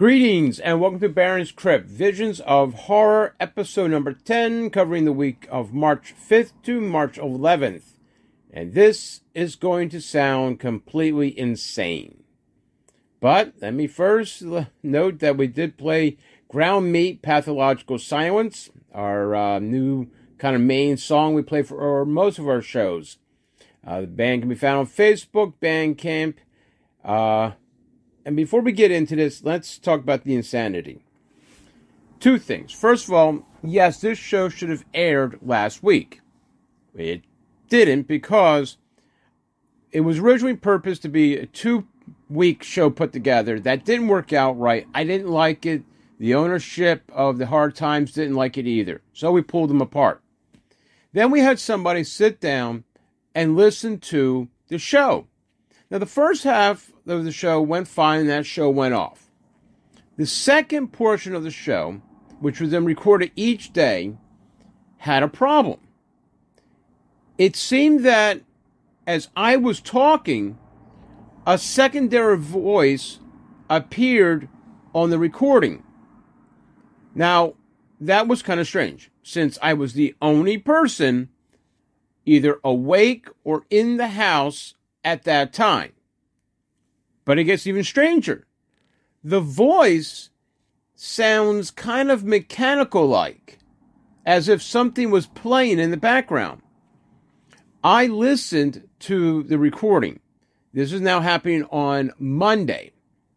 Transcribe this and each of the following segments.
Greetings and welcome to Baron's Crypt, Visions of Horror, episode number 10, covering the week of March 5th to March 11th. And this is going to sound completely insane. But let me first note that we did play Ground Meat, Pathological Silence, our new kind of main song we play for most of our shows. The band can be found on Facebook, Bandcamp. And before we get into this, let's talk about the insanity. Two things. First of all, yes, this show should have aired last week. It didn't because it was originally purposed to be a 2-week show put together. That didn't work out right. I didn't like it. The ownership of the Hard Times didn't like it either. So we pulled them apart. Then we had somebody sit down and listen to the show. Now, the first half of the show went fine, and that show went off. The second portion of the show, which was then recorded each day, had a problem. It seemed that as I was talking, a secondary voice appeared on the recording. Now, that was kind of strange, since I was the only person either awake or in the house at that time. But it gets even stranger. The voice sounds kind of mechanical-like, as if something was playing in the background. I listened to the recording. This is now happening on Monday.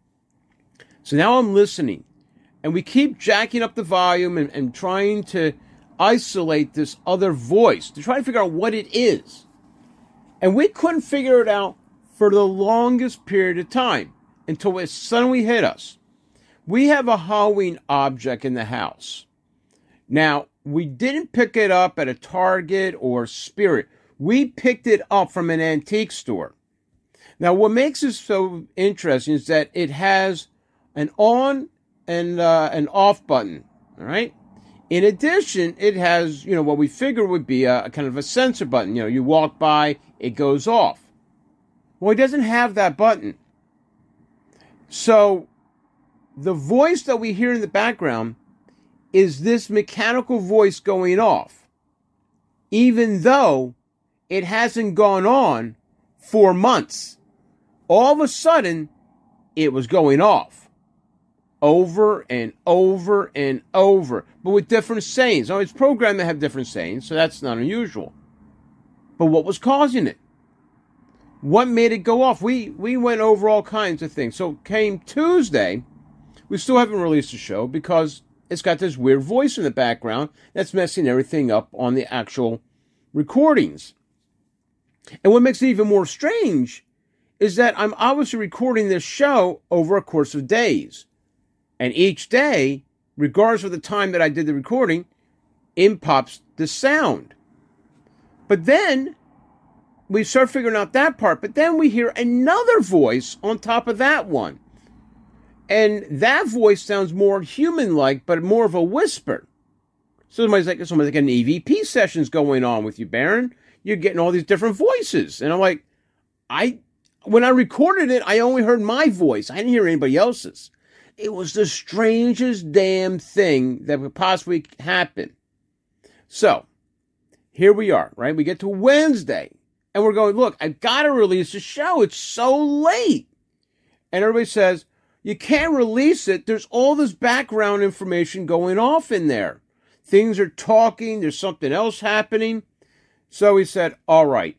So now I'm listening, and we keep jacking up the volume and trying to isolate this other voice to try to figure out what it is. And we couldn't figure it out for the longest period of time until it suddenly hit us. We have a Halloween object in the house. Now, we didn't pick it up at a Target or Spirit. We picked it up from an antique store. Now, what makes it so interesting is that it has an on and an off button, all right? In addition, it has, what we figure would be a kind of a sensor button. You walk by, it goes off. Well, it doesn't have that button. So, the voice that we hear in the background is this mechanical voice going off, even though it hasn't gone on for months. All of a sudden, it was going off. Over and over and over, but with different sayings. Now, it's programmed to have different sayings, so that's not unusual. But what was causing it? What made it go off? We went over all kinds of things. So came Tuesday, we still haven't released the show because it's got this weird voice in the background that's messing everything up on the actual recordings. And what makes it even more strange is that I'm obviously recording this show over a course of days. And each day, regardless of the time that I did the recording, in pops the sound. But then, we start figuring out that part, but then we hear another voice on top of that one. And that voice sounds more human-like, but more of a whisper. Somebody's like an EVP session's going on with you, Baron. You're getting all these different voices. And I'm like, when I recorded it, I only heard my voice. I didn't hear anybody else's. It was the strangest damn thing that could possibly happen. So, here we are, right? We get to Wednesday, and we're going, look, I've got to release the show. It's so late. And everybody says, you can't release it. There's all this background information going off in there. Things are talking. There's something else happening. So we said, all right.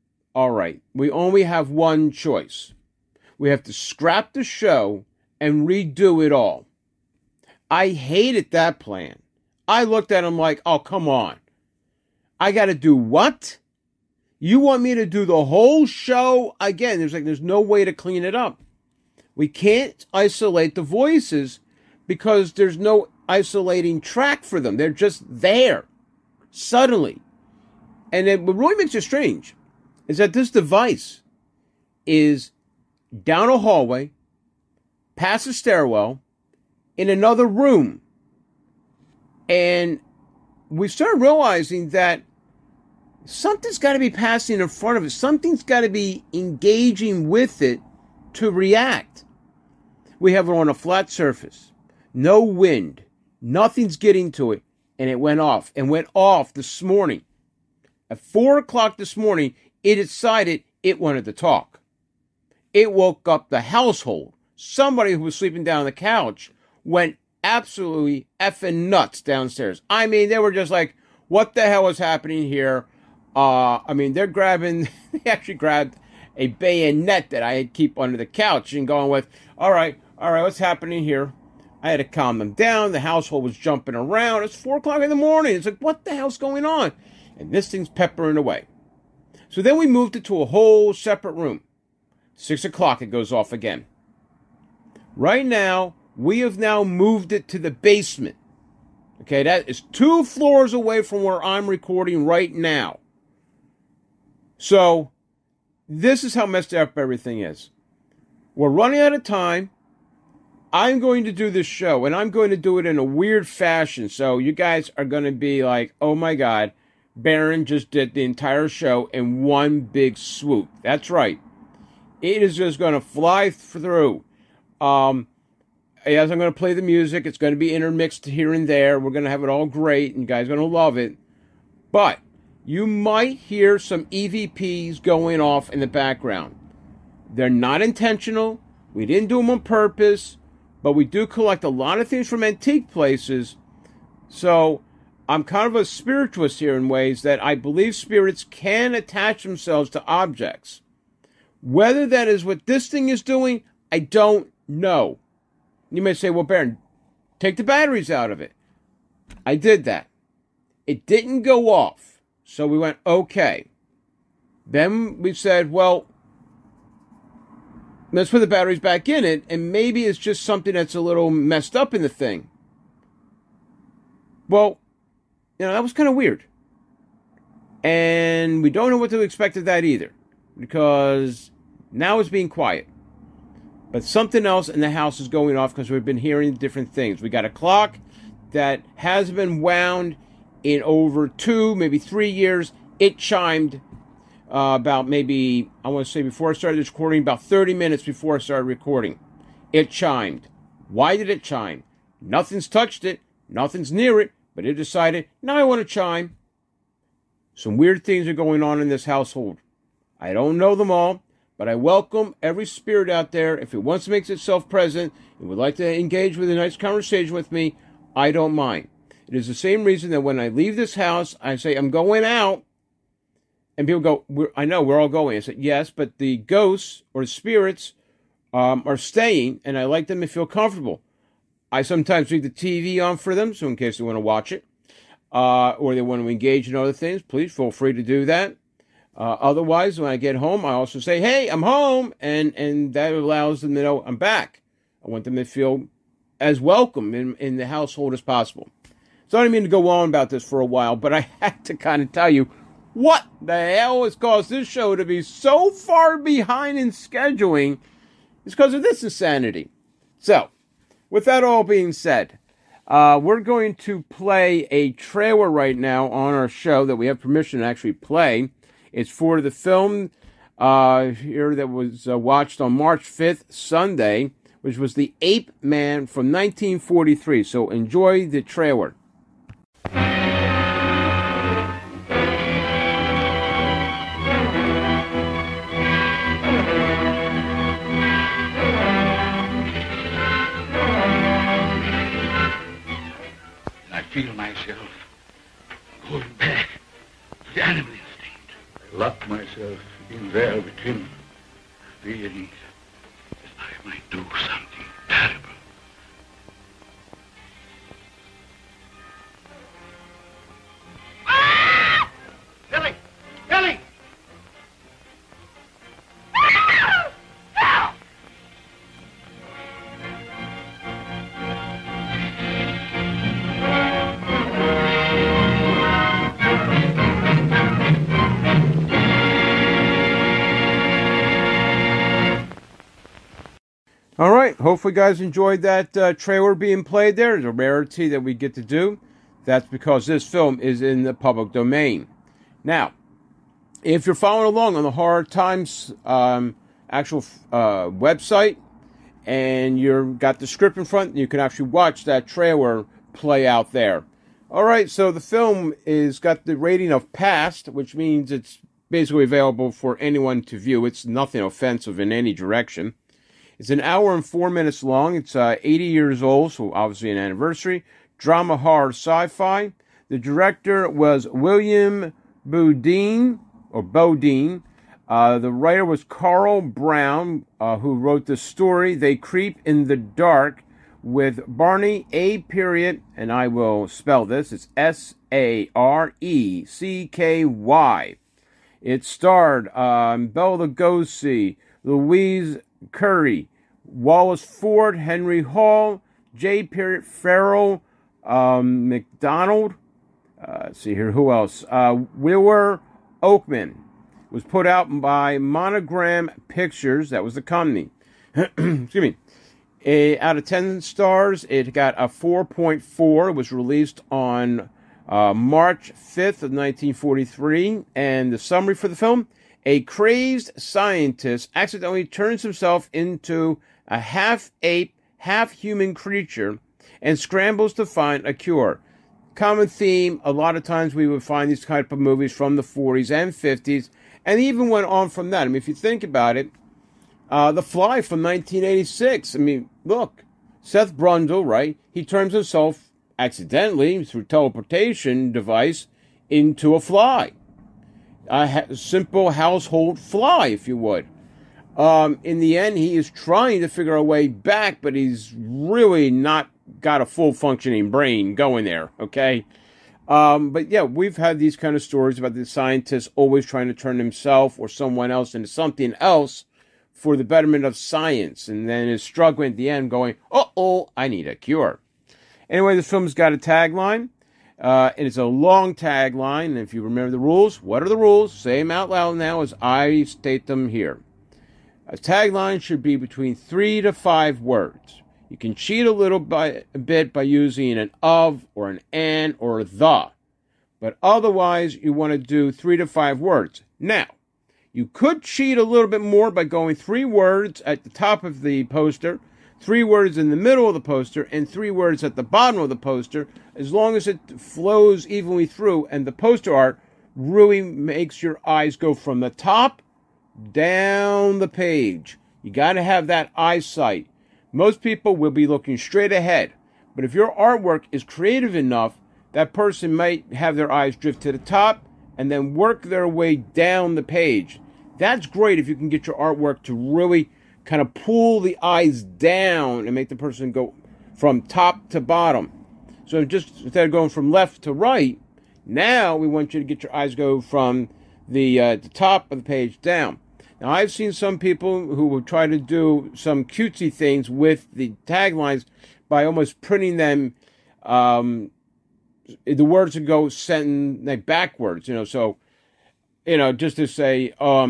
We only have one choice. We have to scrap the show and redo it all. I hated that plan. I looked at him like, oh, come on. I got to do what? You want me to do the whole show again? There's no way to clean it up. We can't isolate the voices because there's no isolating track for them. They're just there suddenly. And then what really makes it strange is that this device is down a hallway, past a stairwell, in another room. And we started realizing that something's got to be passing in front of it. Something's got to be engaging with it to react. We have it on a flat surface. No wind. Nothing's getting to it. And it went off. And went off this morning. At 4 o'clock this morning, it decided it wanted to talk. It woke up the household. Somebody who was sleeping down on the couch went absolutely effing nuts downstairs. I mean, they were just like, what the hell is happening here? They're grabbing, they actually grabbed a bayonet that I had keep under the couch and going with, all right, what's happening here? I had to calm them down. The household was jumping around. It's 4 o'clock in the morning. It's like, what the hell's going on? And this thing's peppering away. So then we moved it to a whole separate room. 6 o'clock, it goes off again. Right now, we have now moved it to the basement. Okay, that is 2 floors away from where I'm recording right now. So, this is how messed up everything is. We're running out of time. I'm going to do this show, and I'm going to do it in a weird fashion. So, you guys are going to be like, oh my God, Baron just did the entire show in one big swoop. That's right. It is just going to fly through. As I'm going to play the music, it's going to be intermixed here and there. We're going to have it all great, and you guys are going to love it. But you might hear some EVPs going off in the background. They're not intentional. We didn't do them on purpose, but we do collect a lot of things from antique places. So I'm kind of a spiritualist here in ways that I believe spirits can attach themselves to objects. Whether that is what this thing is doing, I don't know. You may say, well, Baron, take the batteries out of it. I did that. It didn't go off. So we went, okay. Then we said, well, let's put the batteries back in it, and maybe it's just something that's a little messed up in the thing. Well, that was kind of weird. And we don't know what to expect of that either, because now it's being quiet. But something else in the house is going off because we've been hearing different things. We got a clock that has been wound in over 2, maybe 3 years. It chimed about maybe, I want to say before I started this recording, about 30 minutes before I started recording. It chimed. Why did it chime? Nothing's touched it. Nothing's near it. But it decided, now I want to chime. Some weird things are going on in this household. I don't know them all. But I welcome every spirit out there. If it wants to make itself present and would like to engage with a nice conversation with me, I don't mind. It is the same reason that when I leave this house, I say, I'm going out. And people go, I know, we're all going. I said, yes, but the ghosts or the spirits are staying, and I like them to feel comfortable. I sometimes leave the TV on for them, so in case they want to watch it, or they want to engage in other things, please feel free to do that. Otherwise, when I get home, I also say, hey, I'm home, and that allows them to know I'm back. I want them to feel as welcome in the household as possible. So I didn't mean to go on about this for a while, but I had to kind of tell you what the hell has caused this show to be so far behind in scheduling. It's because of this insanity. So, with that all being said, we're going to play a trailer right now on our show that we have permission to actually play. It's for the film here that was watched on March 5th, Sunday, which was The Ape Man from 1943. So enjoy the trailer. I feel myself going back to the animal instinct. I lock myself in there with him, feeling that I might do something terrible. Ah! Billy! Billy! Help! All right, hopefully you guys enjoyed that trailer being played there. It's a rarity that we get to do. That's because this film is in the public domain. Now, if you're following along on the Horror Times actual website, and you've got the script in front, and you can actually watch that trailer play out there. All right, so the film is got the rating of passed, which means it's basically available for anyone to view. It's nothing offensive in any direction. It's an hour and 4 minutes long. It's 80 years old, so obviously an anniversary. Drama, horror, sci-fi. The director was William Bodine, or Bodine. The writer was Carl Brown, who wrote the story They Creep in the Dark, with Barney A. Period, and I will spell this. It's Sarecky. It starred Bela Lugosi, Louise Curry, Wallace Ford, Henry Hall, J. Farrell, McDonald. Let's see here, who else? Wheeler Oakman. It was put out by Monogram Pictures. That was the company. Excuse me. Out of 10 stars, it got a 4.4. It was released on March 5th of 1943. And the summary for the film: a crazed scientist accidentally turns himself into a half-ape, half-human creature and scrambles to find a cure. Common theme, a lot of times we would find these type of movies from the 40s and 50s, and even went on from that. I mean, if you think about it, The Fly from 1986. I mean, look, Seth Brundle, right? He turns himself accidentally through teleportation device into a fly. A simple household fly, if you would. In the end, he is trying to figure a way back, but he's really not got a full functioning brain going there, okay? But yeah, we've had these kind of stories about the scientist always trying to turn himself or someone else into something else for the betterment of science, and then is struggling at the end going, uh-oh, I need a cure. Anyway, the film's got a tagline. It's a long tagline, and if you remember the rules, what are the rules? Say them out loud now as I state them here. A tagline should be between 3 to 5 words. You can cheat a bit by using an of, or an and, or a the. But otherwise, you want to do 3 to 5 words. Now, you could cheat a little bit more by going 3 words at the top of the poster, 3 words in the middle of the poster, and 3 words at the bottom of the poster, as long as it flows evenly through, and the poster art really makes your eyes go from the top down the page. You got to have that eyesight. Most people will be looking straight ahead, but if your artwork is creative enough, that person might have their eyes drift to the top and then work their way down the page. That's great if you can get your artwork to really kind of pull the eyes down and make the person go from top to bottom. So just instead of going from left to right, now we want you to get your eyes go from the top of the page down. Now, I've seen some people who will try to do some cutesy things with the taglines by almost printing them, the words would go like backwards, so, just to say,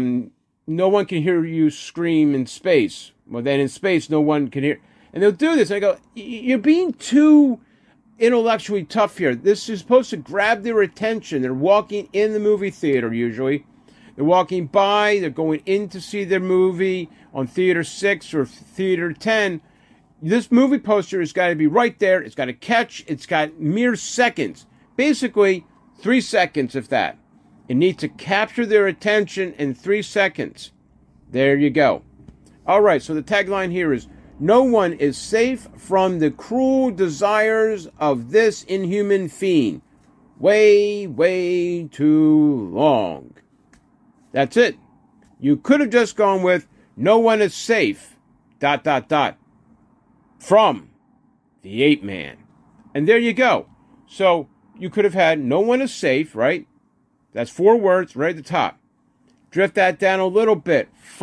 no one can hear you scream in space. Well, then in space, no one can hear. And they'll do this. And I go, you're being too intellectually tough here. This is supposed to grab their attention. They're walking in the movie theater, usually. They're walking by. They're going in to see their movie on Theater 6 or Theater 10. This movie poster has got to be right there. It's got to catch. It's got mere seconds. Basically, 3 seconds, if that. It needs to capture their attention in 3 seconds. There you go. All right, so the tagline here is, no one is safe from the cruel desires of this inhuman fiend. Way, way too long. That's it. You could have just gone with, no one is safe, ... from the Ape Man. And there you go. So you could have had, no one is safe, right? That's 4 words right at the top. Drift that down a little bit. From ...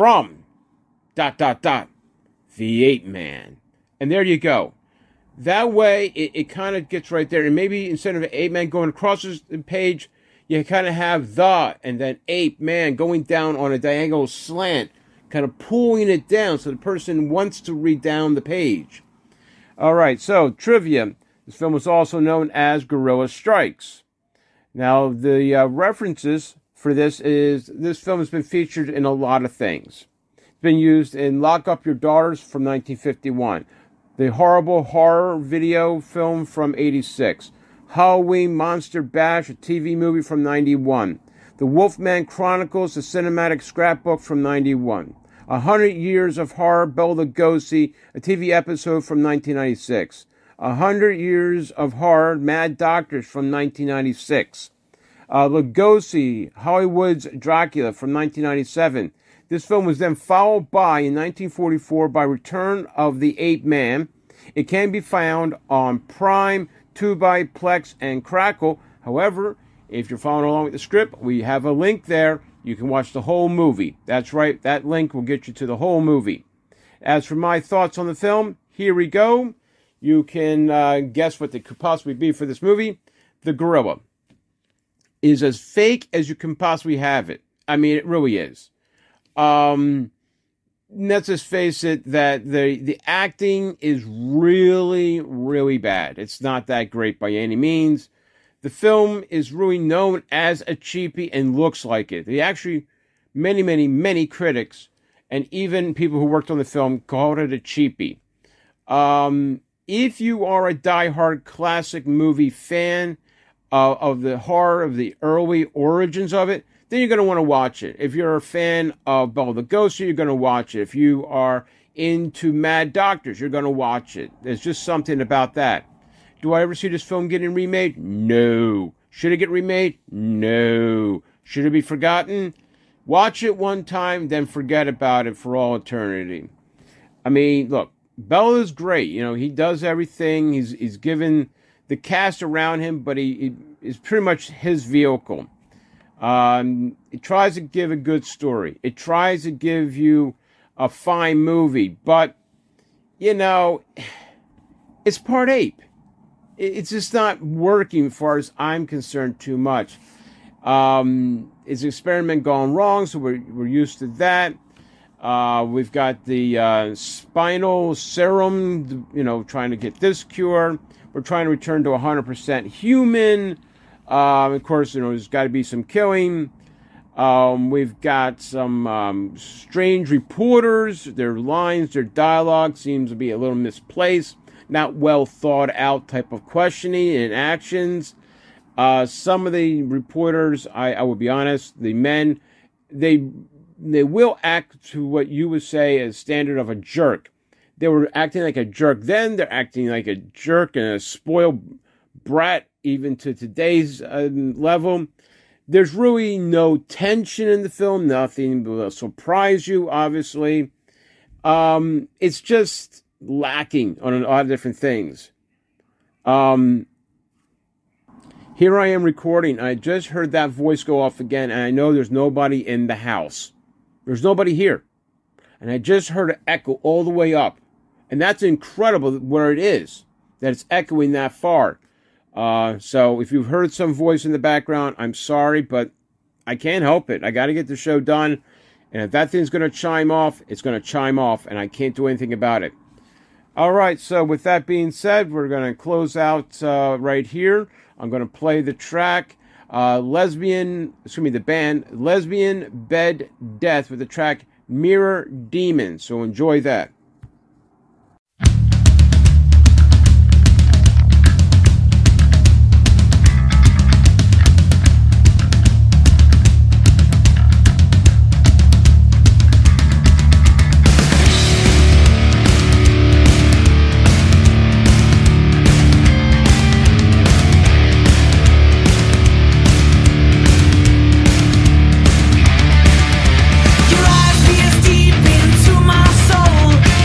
the Ape Man. And there you go. That way, it kind of gets right there. And maybe instead of Ape Man going across the page, you kind of have the, and then Ape Man going down on a diagonal slant, kind of pulling it down so the person wants to read down the page. All right, so trivia. This film was also known as Guerrilla Strikes. Now, the references for this film has been featured in a lot of things. been used in Lock Up Your Daughters from 1951, the Horrible Horror video film from 86, Halloween Monster Bash, a TV movie from 91, The Wolfman Chronicles, a cinematic scrapbook from 91, 100 Years of Horror, Bela Lugosi, a TV episode from 1996, 100 Years of Horror, Mad Doctors from 1996, Lugosi, Hollywood's Dracula from 1997. This film was then followed by, in 1944, by Return of the Ape Man. It can be found on Prime, Tubi, Plex, and Crackle. However, if you're following along with the script, we have a link there. You can watch the whole movie. That's right, that link will get you to the whole movie. As for my thoughts on the film, here we go. You can guess what they could possibly be for this movie. The gorilla is as fake as you can possibly have it. I mean, it really is. Let's just face it, that the acting is really, really bad. It's not that great by any means. The film is really known as a cheapie and looks like it. They actually, many critics and even people who worked on the film called it a cheapie. If you are a diehard classic movie fan of the horror, of the early origins of it, then you're going to want to watch it. If you're a fan of Bela Lugosi, you're going to watch it. If you are into Mad Doctors, you're going to watch it. There's just something about that. Do I ever see this film getting remade? No. Should it get remade? No. Should it be forgotten? Watch it one time, then forget about it for all eternity. I mean, look, Bela's great. You know, he does everything. He's given the cast around him, but he is pretty much his vehicle. It tries to give a good story. It tries to give you a fine movie, but, you know, it's part ape. It's just not working as far as I'm concerned too much. It's an experiment gone wrong, so we're used to that. We've got the spinal serum, you know, trying to get this cure. We're trying to return to 100% human. Of course, you know, there's got to be some killing. We've got some strange reporters. Their lines, their dialogue seems to be a little misplaced. Not well thought out type of questioning and actions. Some of the reporters, I will be honest, the men, they will act to what you would say as standard of a jerk. They were acting like a jerk then. They're acting like a jerk and a spoiled brat even to today's level. There's really no tension in the film. Nothing will surprise you, obviously. It's just lacking on a lot of different things. Here I am recording. I just heard that voice go off again, and I know there's nobody in the house. There's nobody here. And I just heard it echo all the way up. And that's incredible where it is, that it's echoing that far. So if you've heard some voice in the background, I'm sorry, but I can't help it. I got to get the show done. And if that thing's going to chime off, it's going to chime off, and I can't do anything about it. All right, so with that being said, we're going to close out right here. I'm going to play the track, the band Lesbian Bed Death with the track Mirror Demon. So enjoy that. Your eyes pierce deep into my soul.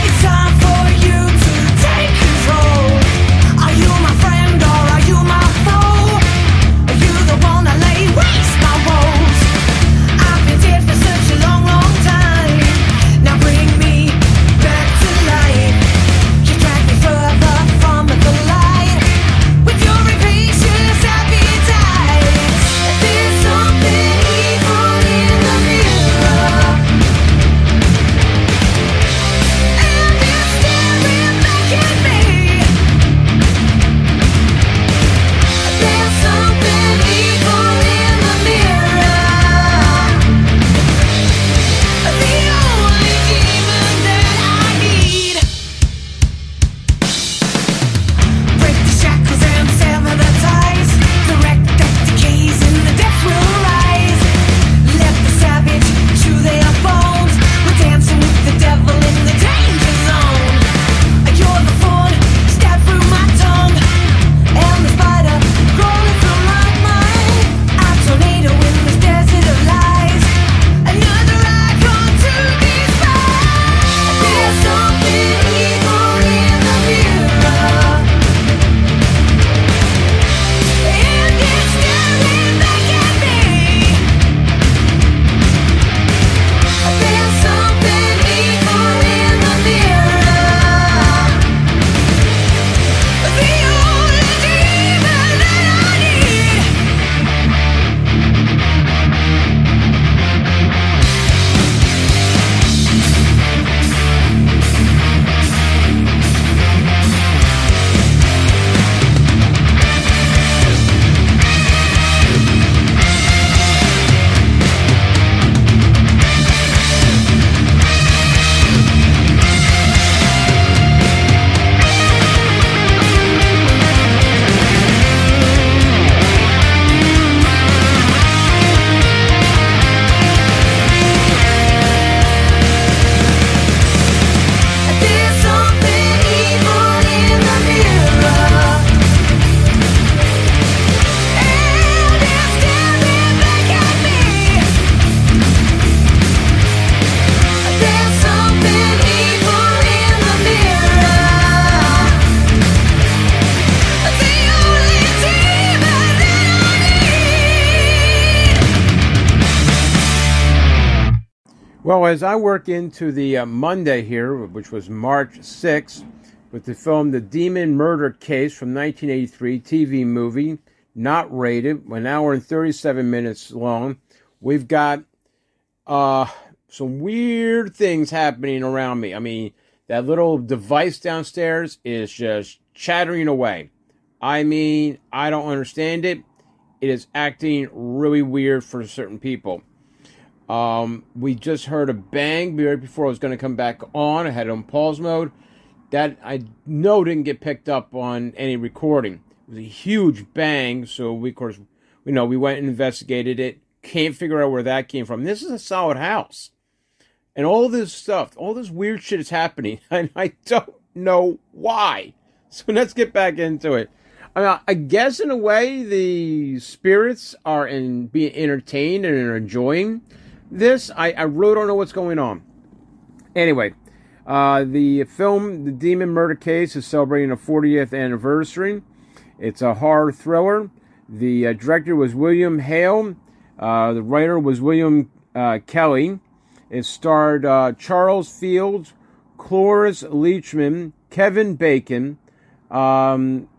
Well, as I work into the Monday here, which was March 6th, with the film The Demon Murder Case from 1983, TV movie, not rated, 1 hour and 37 minutes long, we've got some weird things happening around me. I mean, that little device downstairs is just chattering away. I mean, I don't understand it. It is acting really weird for certain people. We just heard a bang right before I was going to come back on. I had it on pause mode. That I know didn't get picked up on any recording. It was a huge bang, so we, of course, we went and investigated it. Can't figure out where that came from. This is a solid house. And all this stuff, all this weird shit is happening, and I don't know why. So let's get back into it. I guess in a way the spirits are being entertained and are enjoying this. I really don't know what's going on. Anyway, the film, The Demon Murder Case, is celebrating a 40th anniversary. It's a horror thriller. The director was William Hale. The writer was William Kelly. It starred Charles Fields, Cloris Leachman, Kevin Bacon, Lion,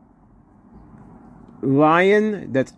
that's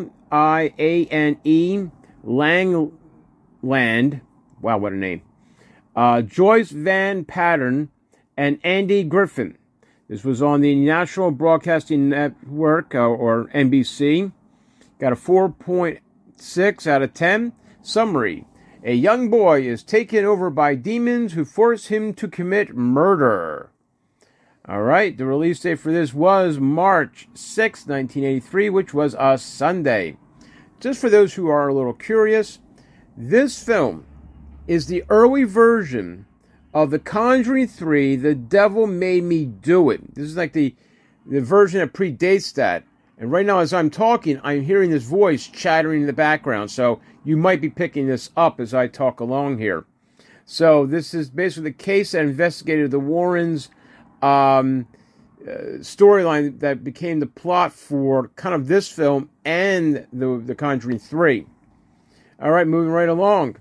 Liane, Langland, wow, what a name, Joyce Van Pattern, and Andy Griffin. This was on the National Broadcasting Network, or NBC. Got a 4.6 out of 10. Summary. A young boy is taken over by demons who force him to commit murder. All right, the release date for this was March 6, 1983, which was a Sunday. Just for those who are a little curious, this film is the early version of The Conjuring 3, The Devil Made Me Do It. This is like the version that predates that. And right now, as I'm talking, I'm hearing this voice chattering in the background. So you might be picking this up as I talk along here. So this is basically the case that investigated the Warrens' storyline that became the plot for kind of this film and the Conjuring 3. All right, moving right along.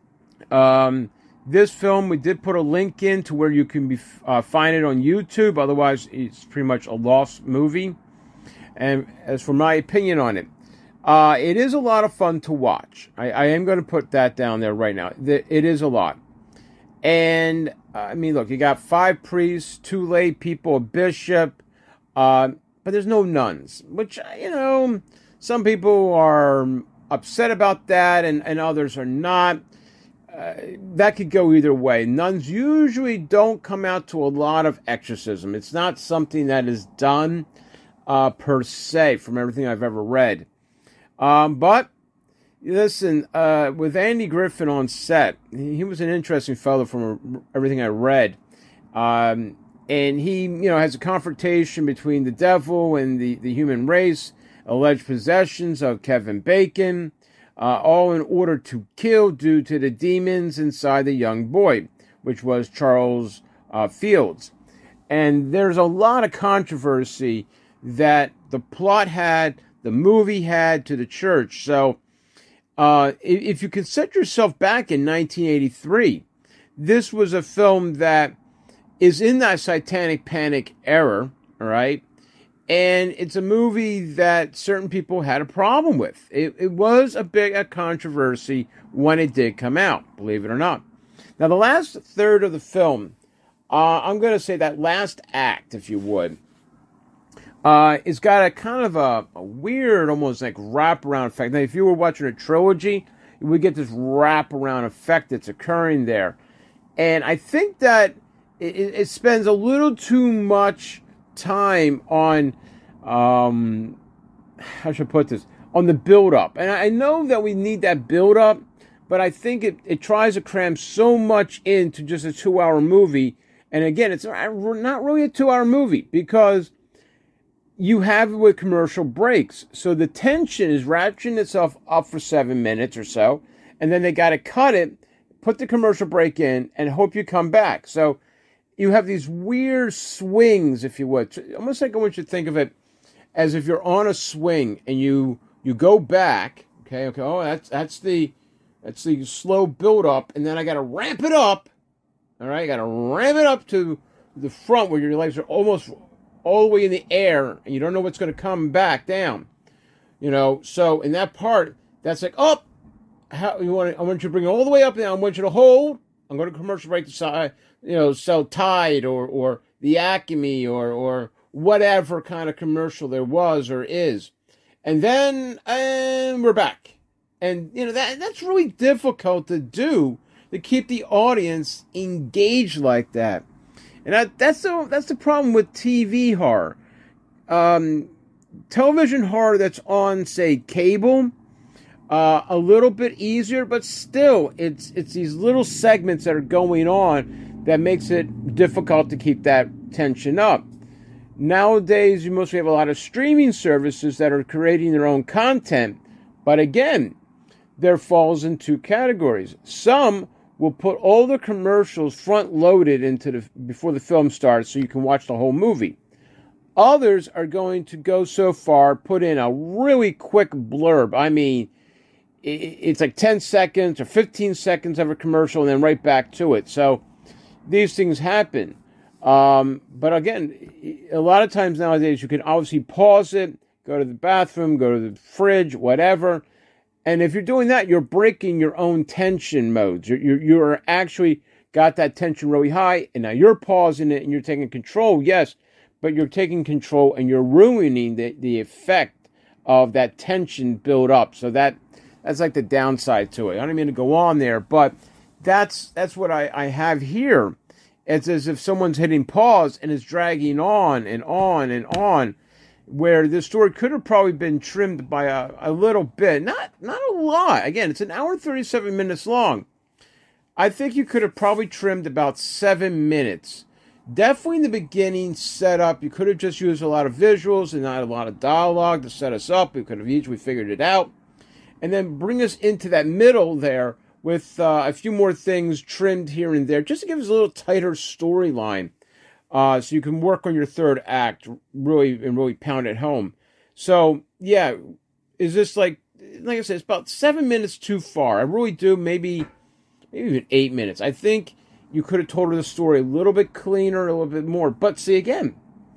This film, we did put a link in to where you can find it on YouTube. Otherwise, it's pretty much a lost movie. And as for my opinion on it, it is a lot of fun to watch. I am going to put that down there right now. It is a lot. And, I mean, look, you got 5 priests, 2 lay people, a bishop, but there's no nuns, which, some people are upset about that and others are not. That could go either way. Nuns usually don't come out to a lot of exorcism. It's not something that is done per se, from everything I've ever read. But, listen, with Andy Griffin on set, he was an interesting fellow from everything I read. And he, has a confrontation between the devil and the human race, alleged possessions of Kevin Bacon, all in order to kill due to the demons inside the young boy, which was Charles Fields. And there's a lot of controversy that the plot had, the movie had to the church. So if you can set yourself back in 1983, this was a film that is in that Satanic Panic era, all right? And it's a movie that certain people had a problem with. It was a big controversy when it did come out, believe it or not. Now, the last third of the film, I'm going to say that last act, if you would, it's got a kind of a weird, almost like wraparound effect. Now, if you were watching a trilogy, you would get this wraparound effect that's occurring there. And I think that it spends a little too much time on, how should I put this, on the build-up. And I know that we need that build-up, but I think it tries to cram so much into just a 2-hour movie. And again, it's not really a 2-hour movie, because you have it with commercial breaks. So the tension is ratcheting itself up for 7 minutes or so, and then they got to cut it, put the commercial break in, and hope you come back. So you have these weird swings, if you would. Almost like I want you to think of it as if you're on a swing and you go back. Okay. Oh, that's the That's the slow build up, and then I got to ramp it up. All right, I got to ramp it up to the front where your legs are almost all the way in the air, and you don't know what's going to come back down. So in that part, that's like, oh, I want you to bring it all the way up now. I want you to hold. I'm going to commercial break the side, sell Tide or the Acme or whatever kind of commercial there was or is. And then we're back. And, that's really difficult to do, to keep the audience engaged like that. And that's the problem with TV horror. Television horror that's on, say, cable, a little bit easier, but still, it's these little segments that are going on that makes it difficult to keep that tension up. Nowadays, you mostly have a lot of streaming services that are creating their own content, but again, there falls in two categories. Some will put all the commercials front-loaded before the film starts so you can watch the whole movie. Others are going to go so far, put in a really quick blurb. I mean, it's like 10 seconds or 15 seconds of a commercial and then right back to it. So these things happen. But again, a lot of times nowadays you can obviously pause it, go to the bathroom, go to the fridge, whatever. And if you're doing that, you're breaking your own tension modes. You're actually got that tension really high, and now you're pausing it and you're taking control, yes, but you're taking control and you're ruining the effect of that tension build up. So that's like the downside to it. I don't mean to go on there, but that's what I have here. It's as if someone's hitting pause and it's dragging on and on and on, where this story could have probably been trimmed by a little bit. Not a lot. Again, it's an hour and 37 minutes long. I think you could have probably trimmed about 7 minutes. Definitely in the beginning setup, you could have just used a lot of visuals and not a lot of dialogue to set us up. We could have easily figured it out. And then bring us into that middle there with a few more things trimmed here and there, just to give us a little tighter storyline. So you can work on your third act really pound it home. So, yeah, is this like I said, it's about 7 minutes too far. I really do, maybe even 8 minutes. I think you could have told her the story a little bit cleaner, a little bit more. But see, again,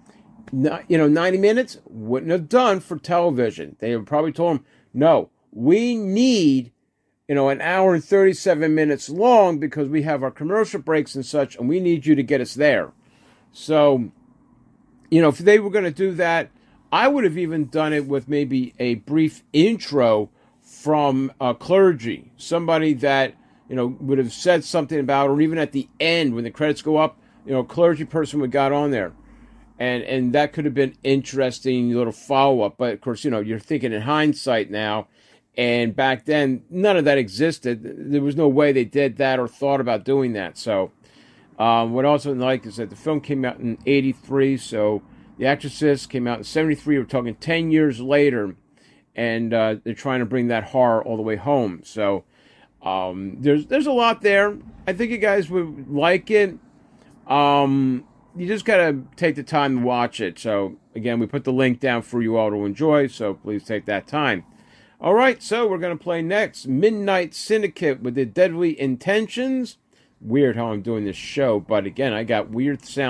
90 minutes wouldn't have done for television. They would probably told him, no, we need, an hour and 37 minutes long because we have our commercial breaks and such, and we need you to get us there. So, if they were going to do that, I would have even done it with maybe a brief intro from a clergy. Somebody that, would have said something about, or even at the end when the credits go up, a clergy person would got on there. And that could have been interesting little follow-up. But, of course, you're thinking in hindsight now. And back then, none of that existed. There was no way they did that or thought about doing that. So, what I also like is that the film came out in 83, so The Exorcist came out in 73. We're talking 10 years later, and they're trying to bring that horror all the way home. So there's a lot there. I think you guys would like it. You just got to take the time to watch it. So, again, we put the link down for you all to enjoy, so please take that time. All right, so we're going to play next Midnight Syndicate with the Deadly Intentions. Weird how I'm doing this show, but again, I got weird sound.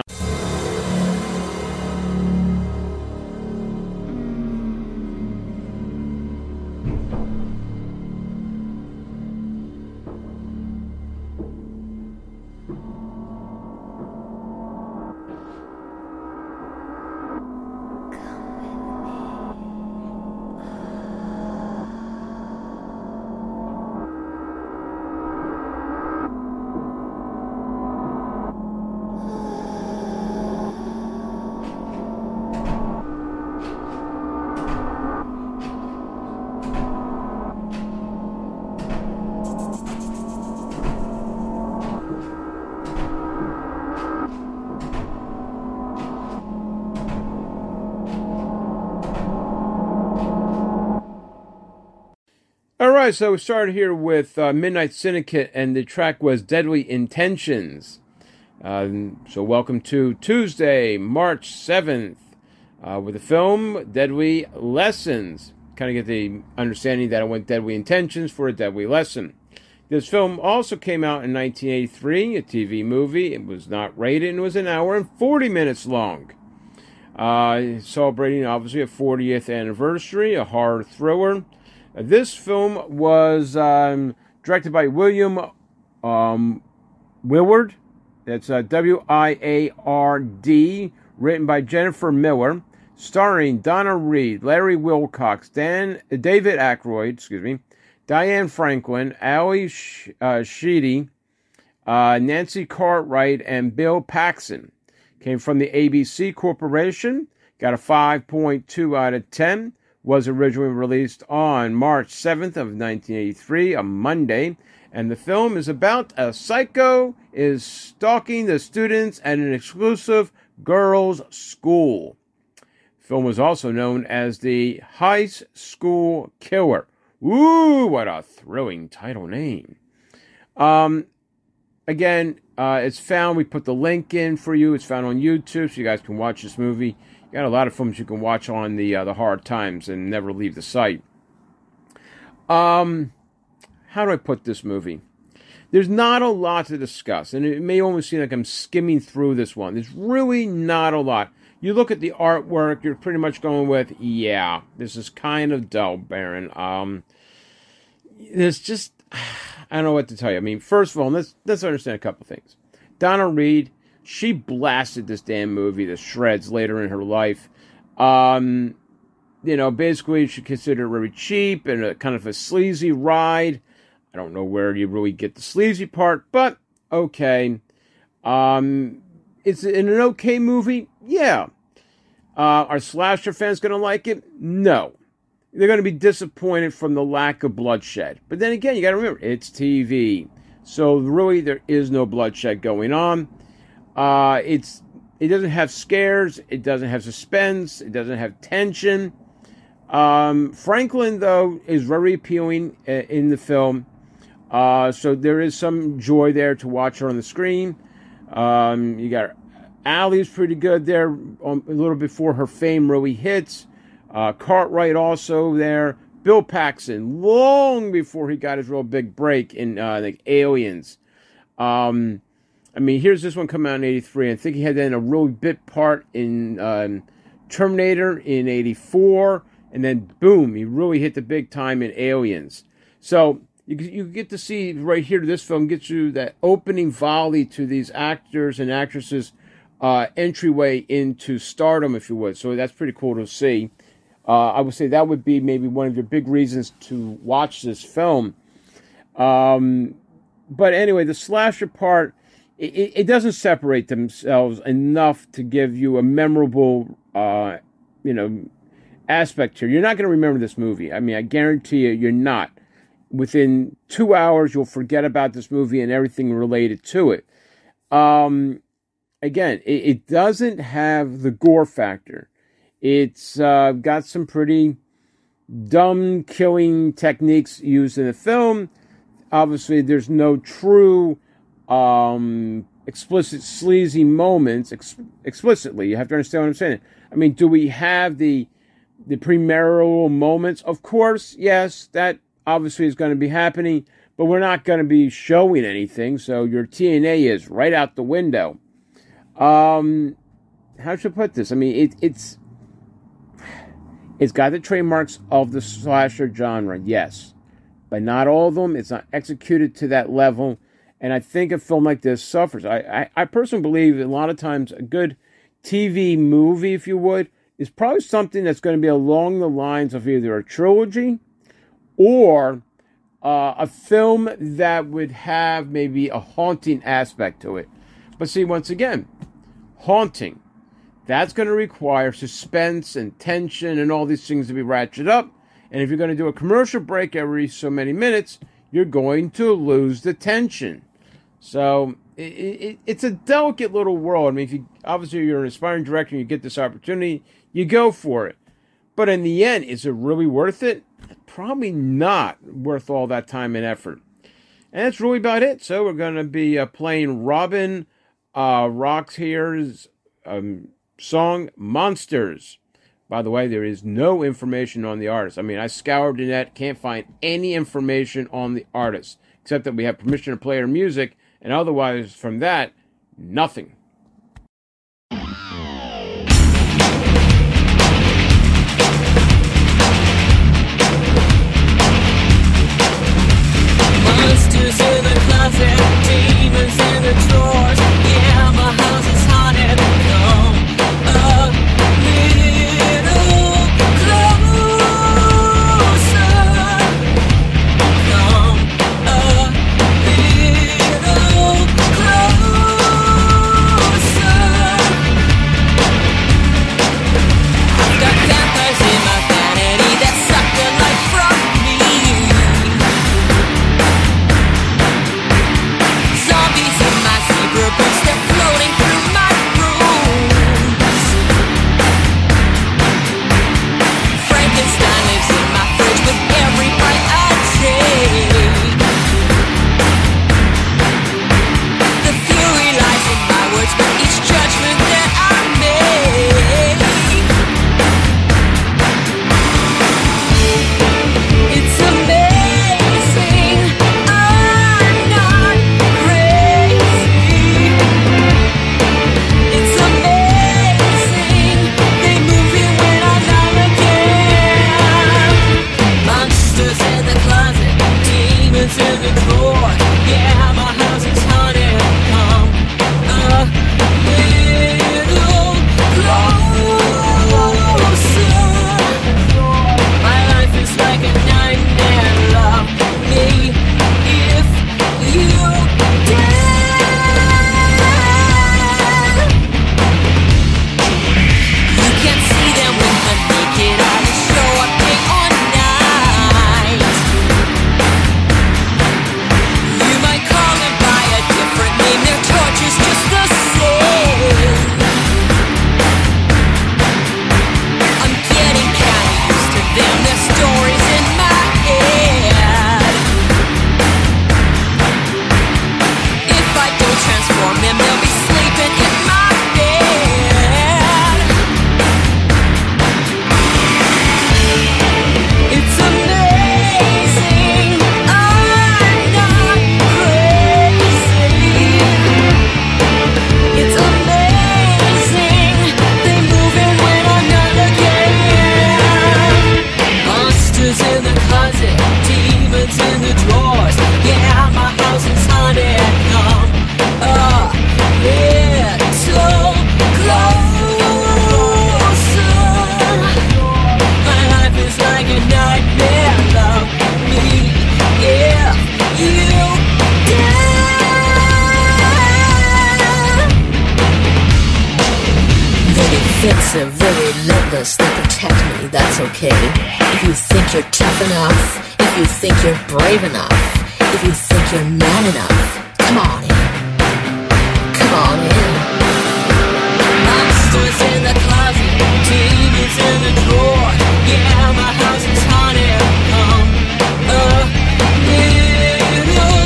Alright, so we started here with Midnight Syndicate, and the track was Deadly Intentions. So welcome to Tuesday, March 7th, with the film Deadly Lessons. Kind of get the understanding that I went Deadly Intentions for a Deadly Lesson. This film also came out in 1983, a TV movie. It was not rated and was an hour and 40 minutes long. Celebrating, obviously, a 40th anniversary, a horror thriller. This film was directed by William Willard. That's W-I-A-R-D, written by Jennifer Miller, starring Donna Reed, Larry Wilcox, David Aykroyd, Diane Franklin, Ali Sheedy, Nancy Cartwright, and Bill Paxton. Came from the ABC Corporation, got a 5.2 out of 10, was originally released on March 7th of 1983, a Monday, and the film is about a psycho is stalking the students at an exclusive girls' school. The film was also known as the High School Killer. Ooh, what a thrilling title name. Again, it's found, we put the link in for you. It's found on YouTube, so you guys can watch this movie. You got a lot of films you can watch on the Hard Times and never leave the site. How do I put this movie? There's not a lot to discuss, and it may almost seem like I'm skimming through this one. There's really not a lot. You look at the artwork, you're pretty much going with, yeah, this is kind of dull, Baron. There's just, I don't know what to tell you. I mean, first of all, let's understand a couple things. Donna Reed, she blasted this damn movie to shreds later in her life. Basically, she considered it very cheap and a kind of a sleazy ride. I don't know where you really get the sleazy part, but okay. It's an okay movie? Yeah. Are slasher fans going to like it? No. They're going to be disappointed from the lack of bloodshed. But then again, you got to remember, it's TV. So really, there is no bloodshed going on. It doesn't have scares. It doesn't have suspense. It doesn't have tension. Franklin, though, is very appealing in the film. So there is some joy there to watch her on the screen. You got Allie's pretty good there a little before her fame really hits. Cartwright also there. Bill Paxton, long before he got his real big break in Aliens. Here's this one coming out in 83. I think he had then a really bit part in Terminator in 84. And then, boom, he really hit the big time in Aliens. So you get to see right here, this film gets you that opening volley to these actors and actresses' entryway into stardom, if you would. So that's pretty cool to see. I would say that would be maybe one of your big reasons to watch this film. But anyway, the slasher part, it doesn't separate themselves enough to give you a memorable, aspect here. You're not going to remember this movie. I mean, I guarantee you're not. Within 2 hours, you'll forget about this movie and everything related to it. Again, it doesn't have the gore factor. It's got some pretty dumb killing techniques used in the film. Obviously, there's no true explicit sleazy moments explicitly. You have to understand what I'm saying. I mean, do we have the premarital moments? Of course, yes, that obviously is going to be happening, but we're not going to be showing anything, so your TNA is right out the window. How should I put this? I mean, it's got the trademarks of the slasher genre, yes, but not all of them. It's not executed to that level, and I think a film like this suffers. I personally believe that a lot of times a good TV movie, if you would, is probably something that's going to be along the lines of either a trilogy or a film that would have maybe a haunting aspect to it. But see, once again, haunting, that's going to require suspense and tension and all these things to be ratcheted up. And if you're going to do a commercial break every so many minutes, you're going to lose the tension. So it's a delicate little world. I mean, if you obviously you're an aspiring director and you get this opportunity, you go for it. But in the end, is it really worth it? Probably not worth all that time and effort. And that's really about it. So we're going to be playing Robin Rockhere's song, Monsters. By the way, there is no information on the artist. I mean, I scoured the net, can't find any information on the artist. except that we have permission to play her music, and otherwise, from that, nothing. Monsters in the closet, demons in the drawers. Yeah, my house is haunted. Come a little closer. Come a little closer. Got vampires in my vanity that suck the life from me. Zombies in my zebra boots, they're floating through my rooms. Frankenstein lives in my fridge with every bite I take. The fury lies in my words with each judgment that I make. It's amazing, I'm not crazy. It's amazing, they move in when I'm not looking. Monsters in the closet, demons in the drawer. Yeah, my house is haunted. Come a little closer. My life is like a nightmare. Love me if you dare. You can't see them with the naked eye. They show up day or night. You might call them by a different name. Their torture's just the same. I'm getting kinda used to them. Their stories in my head. If I don't transform them, they'll be sleeping in my bed. It's amazing, I'm not crazy. It's amazing, they move in when I'm not looking. Monsters in the closet, demons in the drawers. Yeah, my house is haunted. Come a little closer. My life is like a nightmare. Love me if you dare. They're defensive, they're relentless, they protect me, that's okay. If you think you're tough enough, if you think you're brave enough, if you think you're man enough, come on in. Come on in. Monsters in the closet, demons in the drawer. Yeah, my house is haunted. Come a little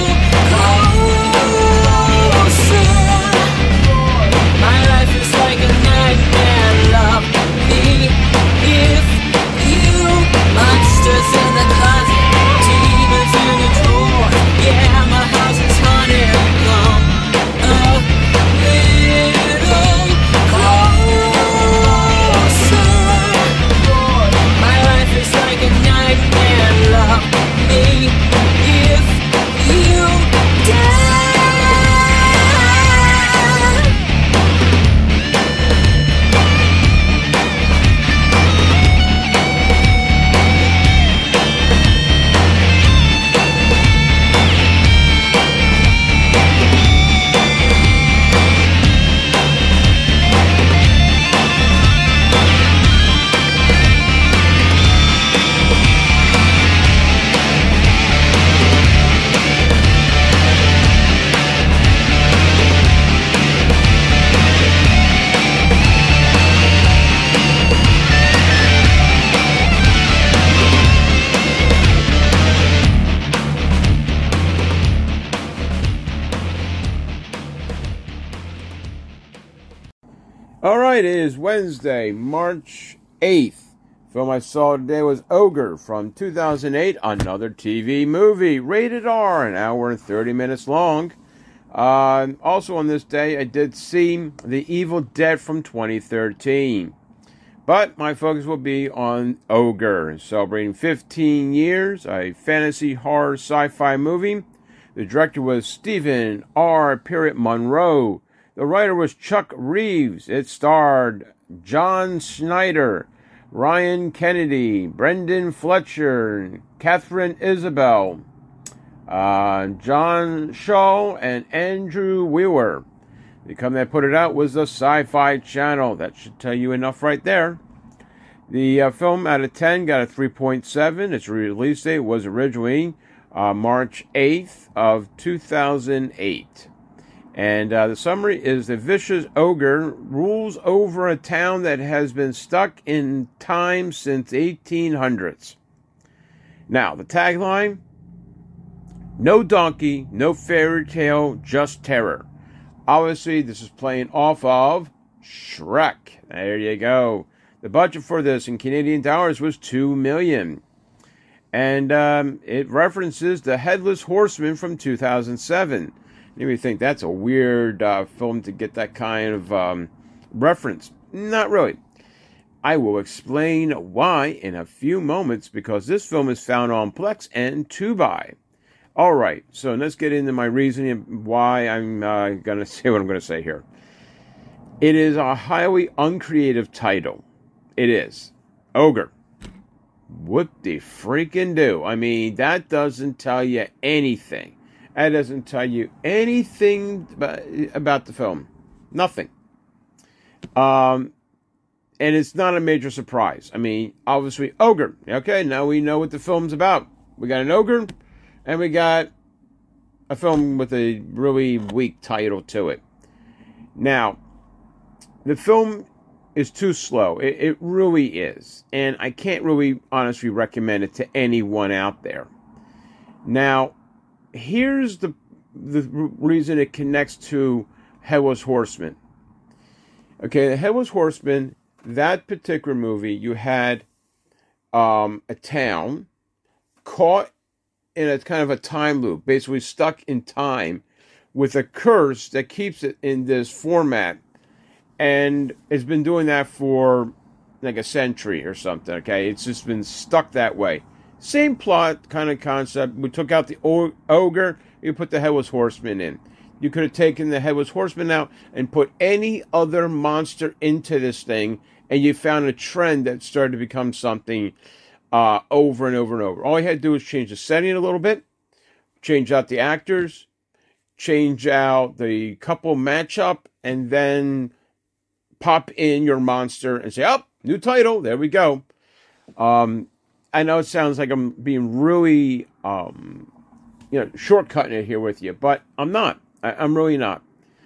closer. My life is like a nightmare. Love me if you. Monsters in the closet, demons in the drawer. Yeah, my house is haunted. Come a little closer. My life is like a nightmare. Love me if you dare. All right, it is Wednesday, March 8th, Film I saw today was Ogre from 2008, another TV movie, rated R, an hour and 30 minutes long. Also on this day, I did see The Evil Dead from 2013. But my focus will be on Ogre, celebrating 15 years, a fantasy horror sci-fi movie. The director was Stephen R. Monroe. The writer was Chuck Reeves. It starred John Schneider, Ryan Kennedy, Brendan Fletcher, Catherine Isabel, John Shaw, and Andrew Wheeler. The company that put it out was the Sci-Fi Channel. That should tell you enough right there. The film out of 10 got a 3.7. Its release date was originally March 8th of 2008. And the summary is: the vicious ogre rules over a town that has been stuck in time since 1800s. Now, the tagline: no donkey, no fairy tale, just terror. Obviously, this is playing off of Shrek. There you go. The budget for this in Canadian dollars was $2 million. And it references The Headless Horseman from 2007. You may think that's a weird film to get that kind of reference. Not really. I will explain why in a few moments, because this film is found on Plex and Tubi. All right, so let's get into my reasoning of why I'm going to say what I'm going to say here. It is a highly uncreative title. It is. Ogre. What the freaking do? I mean, that doesn't tell you anything. That doesn't tell you anything about the film. Nothing. And it's not a major surprise. I mean, obviously, Ogre. Okay, now we know what the film's about. We got an ogre, and we got a film with a really weak title to it. Now, the film is too slow. It really is. And I can't really honestly recommend it to anyone out there. Now, here's the reason it connects to Headless Horseman. Okay, the Headless Horseman, that particular movie, you had a town caught in a kind of a time loop, basically stuck in time with a curse that keeps it in this format. And it's been doing that for like a century or something, okay? It's just been stuck that way. Same plot, kind of concept. We took out the ogre, you put the Headless Horseman in. You could have taken the Headless Horseman out and put any other monster into this thing, and you found a trend that started to become something over and over and over. All you had to do was change the setting a little bit, change out the actors, change out the couple matchup, and then pop in your monster and say, oh, new title, there we go. I know it sounds like I'm being really, shortcutting it here with you, but I'm not. I'm really not.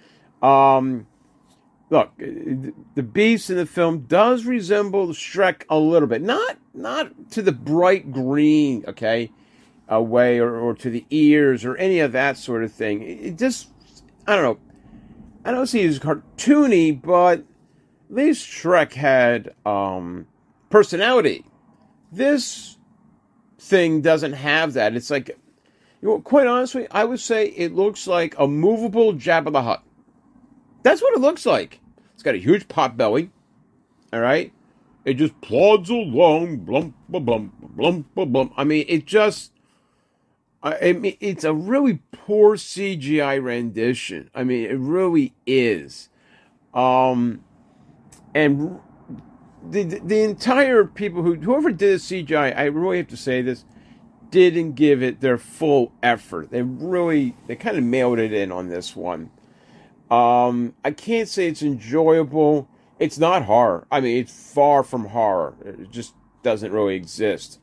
Look, the beast in the film does resemble Shrek a little bit. Not to the bright green, okay, way, or to the ears or any of that sort of thing. It just, I don't know. I don't see it as cartoony, but at least Shrek had personality. This thing doesn't have that. It's like, quite honestly, I would say it looks like a movable Jabba the Hutt. That's what it looks like. It's got a huge pot belly. All right? It just plods along. Blump, blump, blump, blump. I mean, it's a really poor CGI rendition. I mean, it really is. And the entire people whoever did the CGI, I really have to say this, didn't give it their full effort. They kind of mailed it in on this one. I can't say it's enjoyable. It's not horror. I mean, it's far from horror. It just doesn't really exist.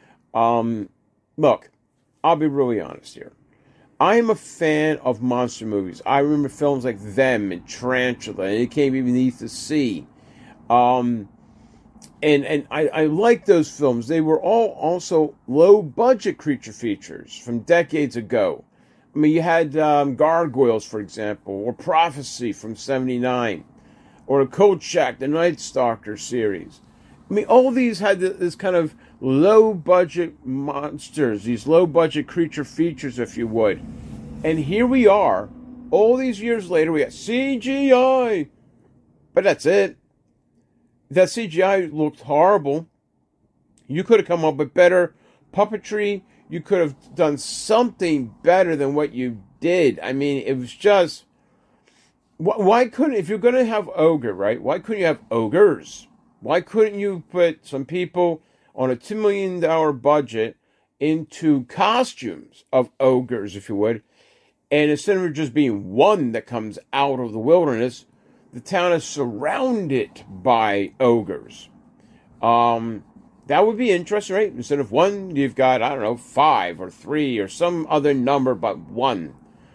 Look, I'll be really honest here. I am a fan of monster movies. I remember films like Them and Tarantula and It Came Beneath the Sea. And I like those films. They were all also low-budget creature features from decades ago. I mean, you had Gargoyles, for example, or Prophecy from '79, or Kolchak, the Night Stalker series. I mean, all these had this kind of low-budget monsters, these low-budget creature features, if you would. And here we are, all these years later, we got CGI. But that's it. That CGI looked horrible. You could have come up with better puppetry. You could have done something better than what you did. I mean, it was just... Why couldn't... If you're going to have ogre, right? Why couldn't you have ogres? Why couldn't you put some people on a $2 million budget into costumes of ogres, if you would? And instead of just being one that comes out of the wilderness, the town is surrounded by ogres. That would be interesting, right? Instead of one, you've got, 5 or 3 or some other number but one.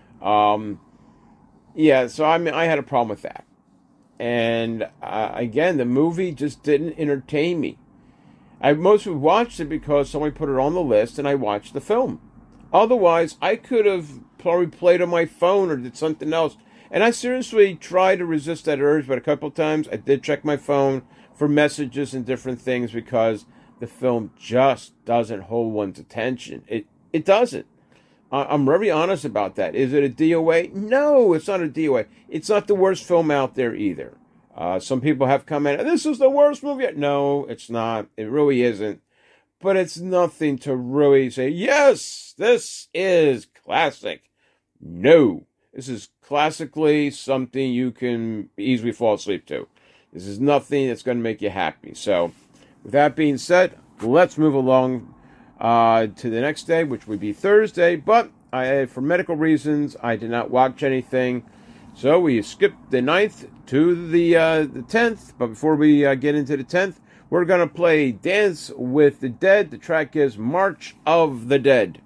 Yeah, so I mean, I had a problem with that. And again, the movie just didn't entertain me. I mostly watched it because somebody put it on the list and I watched the film. Otherwise, I could have probably played on my phone or did something else. And I seriously tried to resist that urge, but a couple of times I did check my phone for messages and different things because the film just doesn't hold one's attention. It doesn't. I'm very honest about that. Is it a DOA? No, it's not a DOA. It's not the worst film out there either. Some people have commented, this is the worst movie yet. No, it's not. It really isn't. But it's nothing to really say, yes, this is classic. No, this is classically something you can easily fall asleep to. This is nothing that's going to make you happy. So, with that being said, let's move along to the next day, which would be Thursday. But for medical reasons, I did not watch anything. So we skipped the 9th to the 10th. But before we get into the 10th, we're going to play Dance with the Dead. The track is March of the Dead.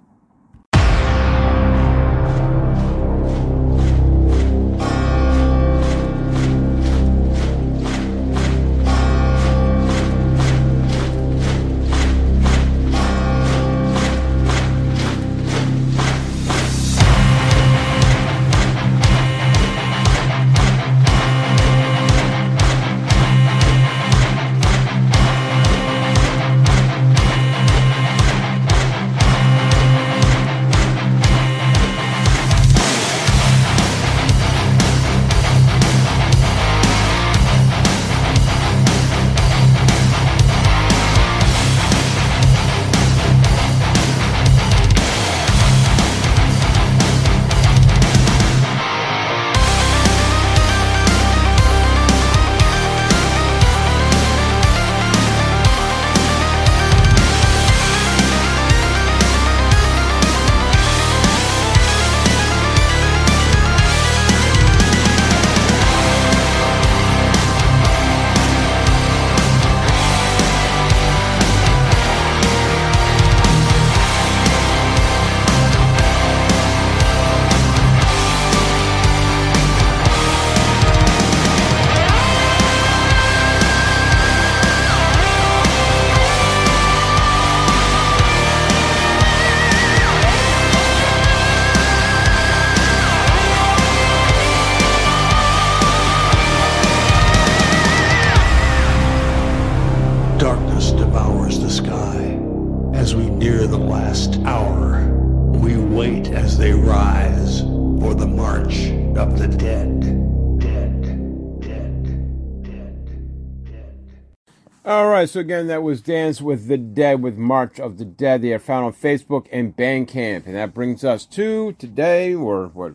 Alright, so again, that was Dance with the Dead with March of the Dead. They are found on Facebook and Bandcamp. And that brings us to today, or what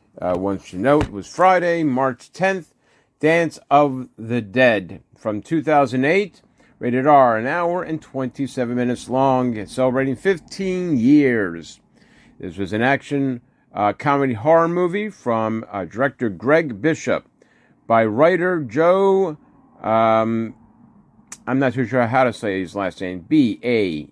one should note, was Friday, March 10th, Dance of the Dead from 2008. Rated R, 1 hour and 27 minutes long, celebrating 15 years. This was an action comedy horror movie from director Greg Bishop by writer Joe... I'm not too sure how to say his last name. Ballalarini.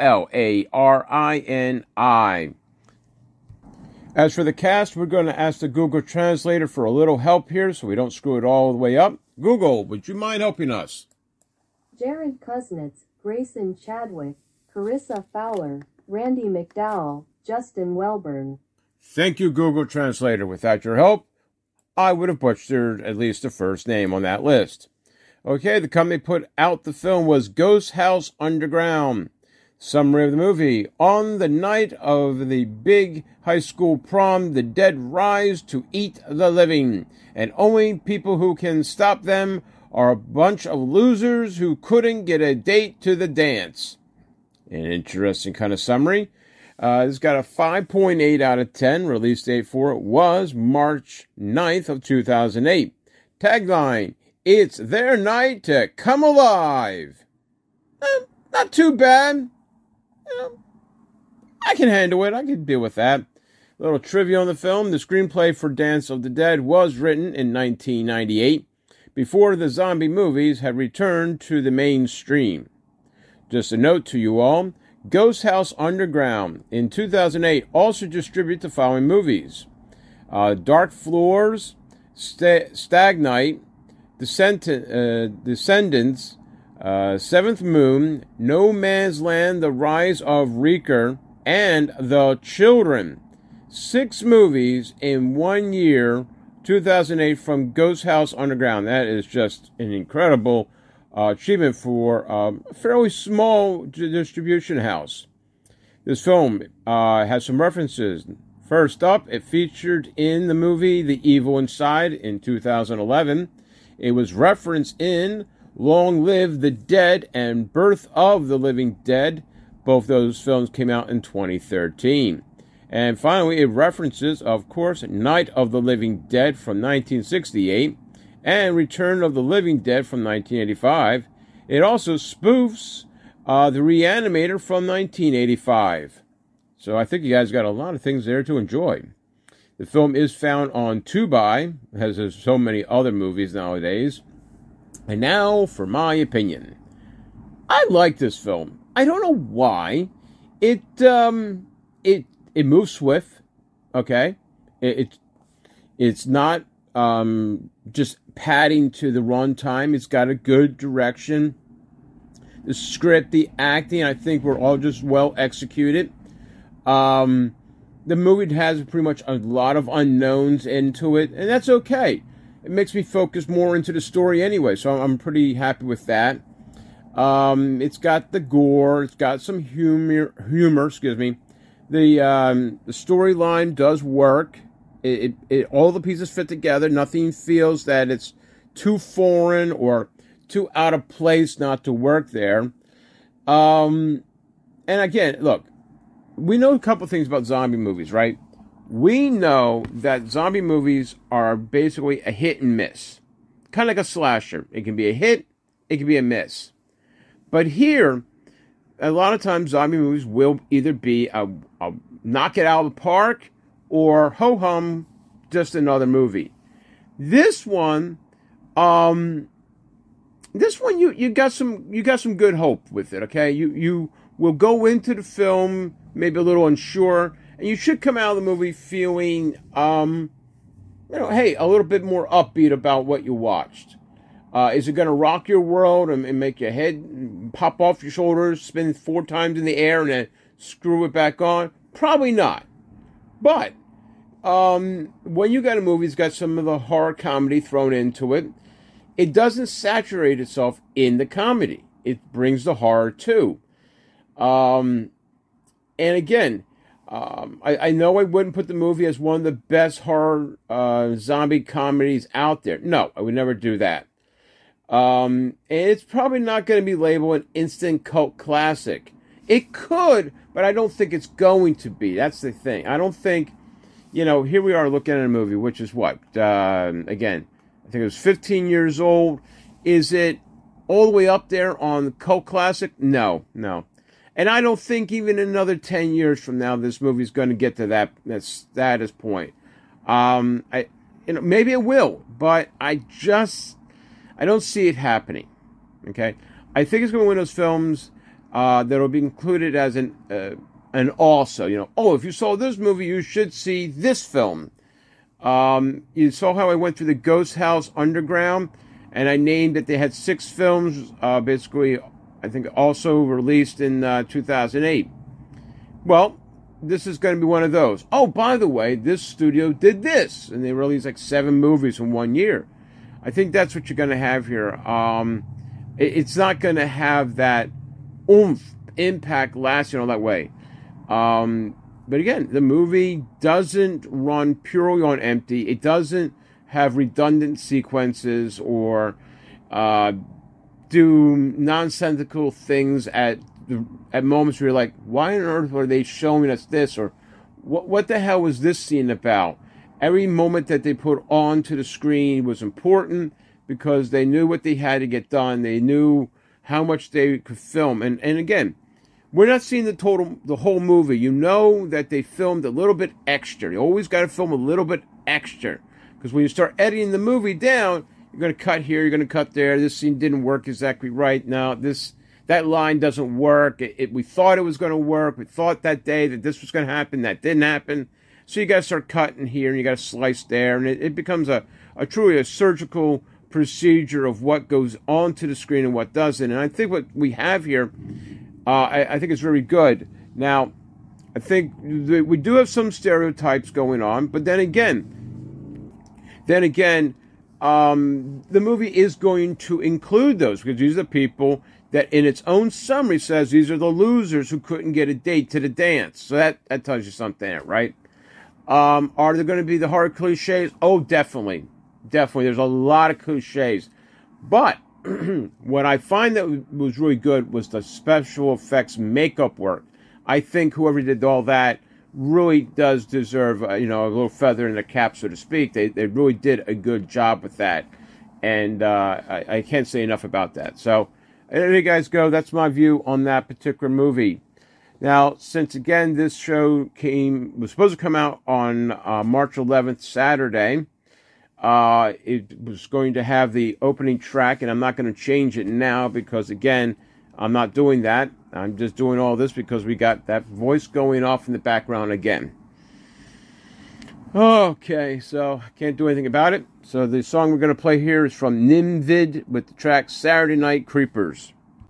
As for the cast, we're going to ask the Google Translator for a little help here so we don't screw it all the way up. Google, would you mind helping us? Jared Kuznets, Grayson Chadwick, Carissa Fowler, Randy McDowell, Justin Welburn. Thank you, Google Translator. Without your help, I would have butchered at least the first name on that list. Okay, the company put out the film was Ghost House Underground. Summary of the movie. On the night of the big high school prom, the dead rise to eat the living, and only people who can stop them are a bunch of losers who couldn't get a date to the dance. An interesting kind of summary. It's got a 5.8 out of 10. Release date for it was March 9th of 2008. Tagline, it's their night to come alive. Not too bad. I can handle it. I can deal with that. A little trivia on the film. The screenplay for Dance of the Dead was written in 1998, before the zombie movies had returned to the mainstream. Just a note to you all, Ghost House Underground in 2008 also distributed the following movies. Dark Floors, Stagnite, Descendants, Seventh Moon, No Man's Land, The Rise of Reeker, and The Children. 6 movies in 1 year, 2008, from Ghost House Underground. That is just an incredible achievement for a fairly small distribution house. This film has some references. First up, it featured in the movie The Evil Inside in 2011. It was referenced in Long Live the Dead and Birth of the Living Dead. Both those films came out in 2013. And finally, it references, of course, Night of the Living Dead from 1968 and Return of the Living Dead from 1985. It also spoofs The Reanimator from 1985. So I think you guys got a lot of things there to enjoy. The film is found on Tubi, as there's so many other movies nowadays. And now for my opinion. I like this film. I don't know why. It moves swift. Okay, it's not just padding to the runtime. It's got a good direction. The script, the acting, I think were all just well executed. The movie has pretty much a lot of unknowns into it, and that's okay. It makes me focus more into the story anyway, so I'm pretty happy with that. It's got the gore. It's got some humor. The storyline does work. It all the pieces fit together. Nothing feels that it's too foreign or too out of place not to work there. And again, look, we know a couple things about zombie movies, right? We know that zombie movies are basically a hit and miss. Kind of like a slasher. It can be a hit, it can be a miss. But here, a lot of times zombie movies will either be a knock it out of the park or ho-hum, just another movie. This one, you got some good hope with it, okay? You will go into the film maybe a little unsure, and you should come out of the movie feeling, hey, a little bit more upbeat about what you watched. Is it going to rock your world and make your head pop off your shoulders, spin 4 times in the air, and then screw it back on? Probably not. But when you got a movie that's got some of the horror comedy thrown into it, it doesn't saturate itself in the comedy. It brings the horror too. And again, I know I wouldn't put the movie as one of the best horror zombie comedies out there. No, I would never do that. And it's probably not going to be labeled an instant cult classic. It could, but I don't think it's going to be. That's the thing. I don't think, here we are looking at a movie, which is what? Again, I think it was 15 years old. Is it all the way up there on cult classic? No. And I don't think even another 10 years from now, this movie's going to get to that status point. Maybe it will, but I don't see it happening. Okay, I think it's going to be one of those films that'll be included as an also. If you saw this movie, you should see this film. You saw how I went through the Ghost House Underground, and I named that they had 6 films. Basically, I think also released in 2008. Well, this is going to be one of those. Oh, by the way, this studio did this, and they released like 7 movies in 1 year. I think that's what you're going to have here. It's not going to have that oomph, impact lasting all that way. But again, the movie doesn't run purely on empty. It doesn't have redundant sequences or do nonsensical things at moments where you're like, why on earth are they showing us this? Or what the hell was this scene about? Every moment that they put onto the screen was important because they knew what they had to get done. They knew how much they could film. And again, we're not seeing the whole movie. You know that they filmed a little bit extra. You always got to film a little bit extra. Because when you start editing the movie down, you're going to cut here, you're going to cut there. This scene didn't work exactly right. Now, that line doesn't work. We thought it was going to work. We thought that day that this was going to happen. That didn't happen. So you got to start cutting here, and you got to slice there. And it becomes a truly a surgical procedure of what goes onto the screen and what doesn't. And I think what we have here, I think it's very good. Now, I think we do have some stereotypes going on, but then again, the movie is going to include those because these are the people that in its own summary says these are the losers who couldn't get a date to the dance. So that tells you something there, right? Are there going to be the hard cliches? Oh, definitely. There's a lot of cliches. But what I find that was really good was the special effects makeup work. I think whoever did all that really does deserve, a little feather in the cap, so to speak. They really did a good job with that. And I can't say enough about that. So, there you guys go. That's my view on that particular movie. Now, since again, this show was supposed to come out on March 11th, Saturday, it was going to have the opening track, and I'm not going to change it now because, again, I'm not doing that. I'm just doing all this because we got that voice going off in the background again. Okay, so I can't do anything about it. So the song we're going to play here is from Nimvid with the track Saturday Night Creepers.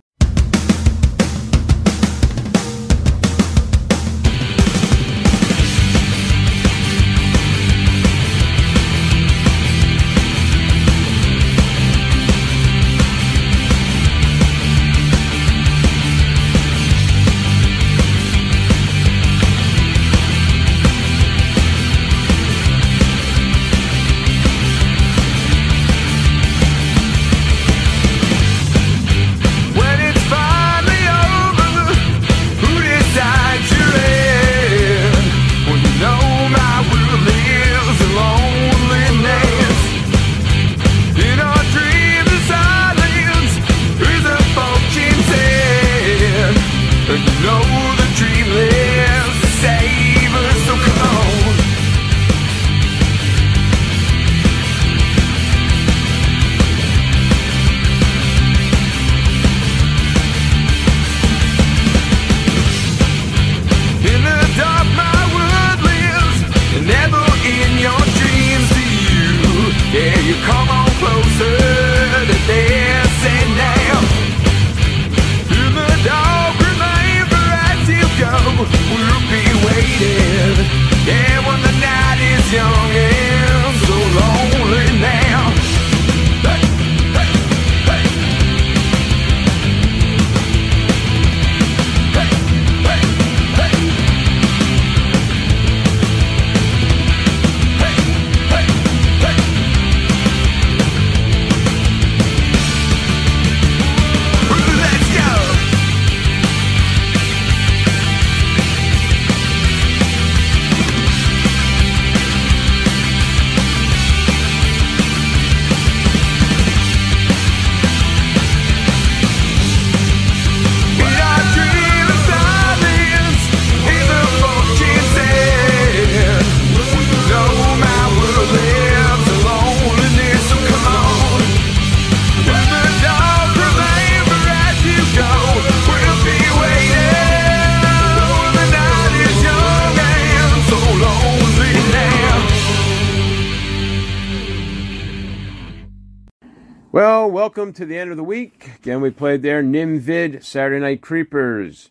Well, welcome to the end of the week. Again, we played there Nimvid, Saturday Night Creepers.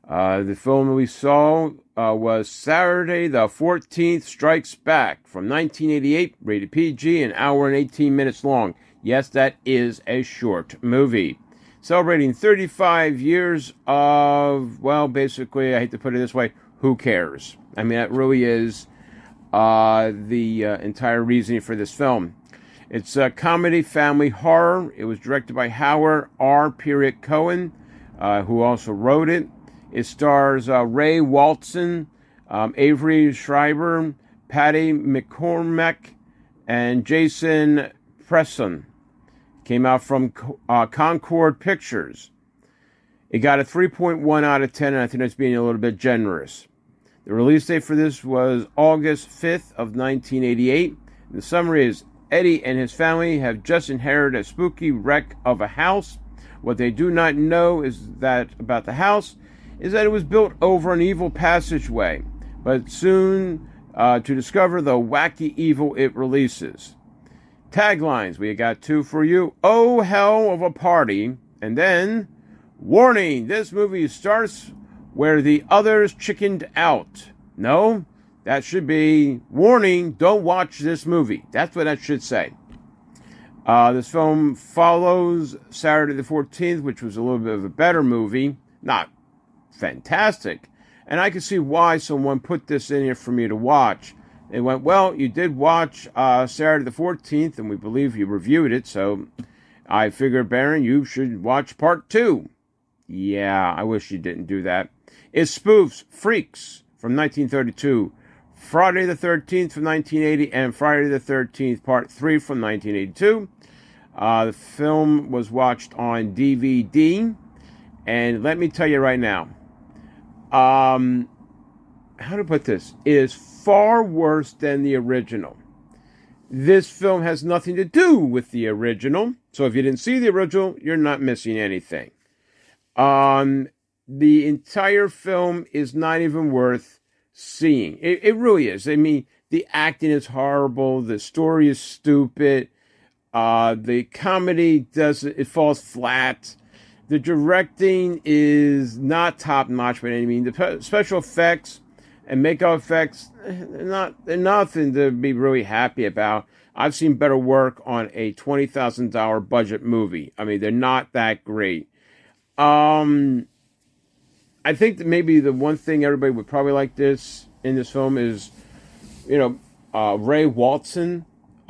The film we saw was Saturday the 14th Strikes Back from 1988, rated PG, an hour and 18 minutes long. Yes, that is a short movie. Celebrating 35 years of, well, basically, I hate to put it this way, who cares? I mean, that really is the entire reasoning for this film. It's a comedy family horror. It was directed by Howard R. Cohen, who also wrote it. It stars Ray Walston, Avery Schreiber, Patty McCormack, and Jason Presson. Came out from Concord Pictures. It got a 3.1 out of 10, and I think that's being a little bit generous. The release date for this was August 5th of 1988. The summary is, Eddie and his family have just inherited a spooky wreck of a house. What they do not know is that about the house is that it was built over an evil passageway, but soon to discover the wacky evil it releases. Taglines, we got 2 for you. Oh, hell of a party. And then, warning, this movie starts where the others chickened out. No, that should be, warning, don't watch this movie. That's what that should say. This film follows Saturday the 14th, which was a little bit of a better movie. Not fantastic. And I can see why someone put this in here for me to watch. They went, well, you did watch Saturday the 14th, and we believe you reviewed it, so I figured, Baron, you should watch part 2. Yeah, I wish you didn't do that. It spoofs Freaks from 1932, Friday the 13th from 1980, and Friday the 13th Part 3 from 1982. The film was watched on DVD, and let me tell you right now, how to put this, it is far worse than the original. This film has nothing to do with the original, so if you didn't see the original, you're not missing anything. The entire film is not even worth seeing. It really is. I mean, the acting is horrible, the story is stupid, the comedy it falls flat. The directing is not top-notch by any means. The special effects and makeup effects, they're nothing to be really happy about. I've seen better work on a $20,000 budget movie. I mean, they're not that great. I think that maybe the one thing everybody would probably like in this film is, Ray Walston.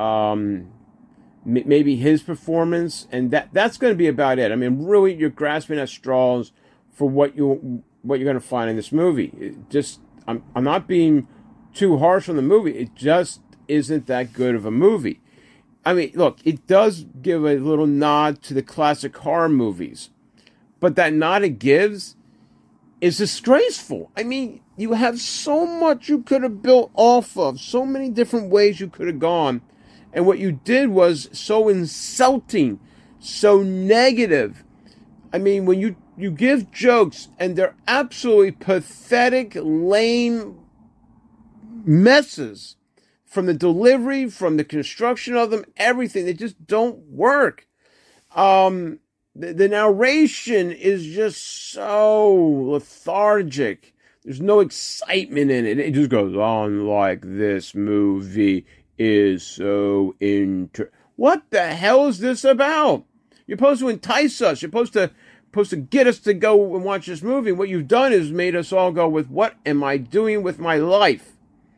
Maybe his performance, and that's going to be about it. I mean, really, you're grasping at straws for what you're going to find in this movie. I'm not being too harsh on the movie. It just isn't that good of a movie. I mean, look, it does give a little nod to the classic horror movies, but that nod it gives is disgraceful. I mean, you have so much you could have built off of, so many different ways you could have gone. And what you did was so insulting, so negative. I mean, when you give jokes and they're absolutely pathetic, lame messes, from the delivery, from the construction of them, everything, they just don't work. The narration is just so lethargic. There's no excitement in it. It just goes on like this movie is so what the hell is this about? You're supposed to entice us. You're supposed to get us to go and watch this movie. And what you've done is made us all go with, what am I doing with my life?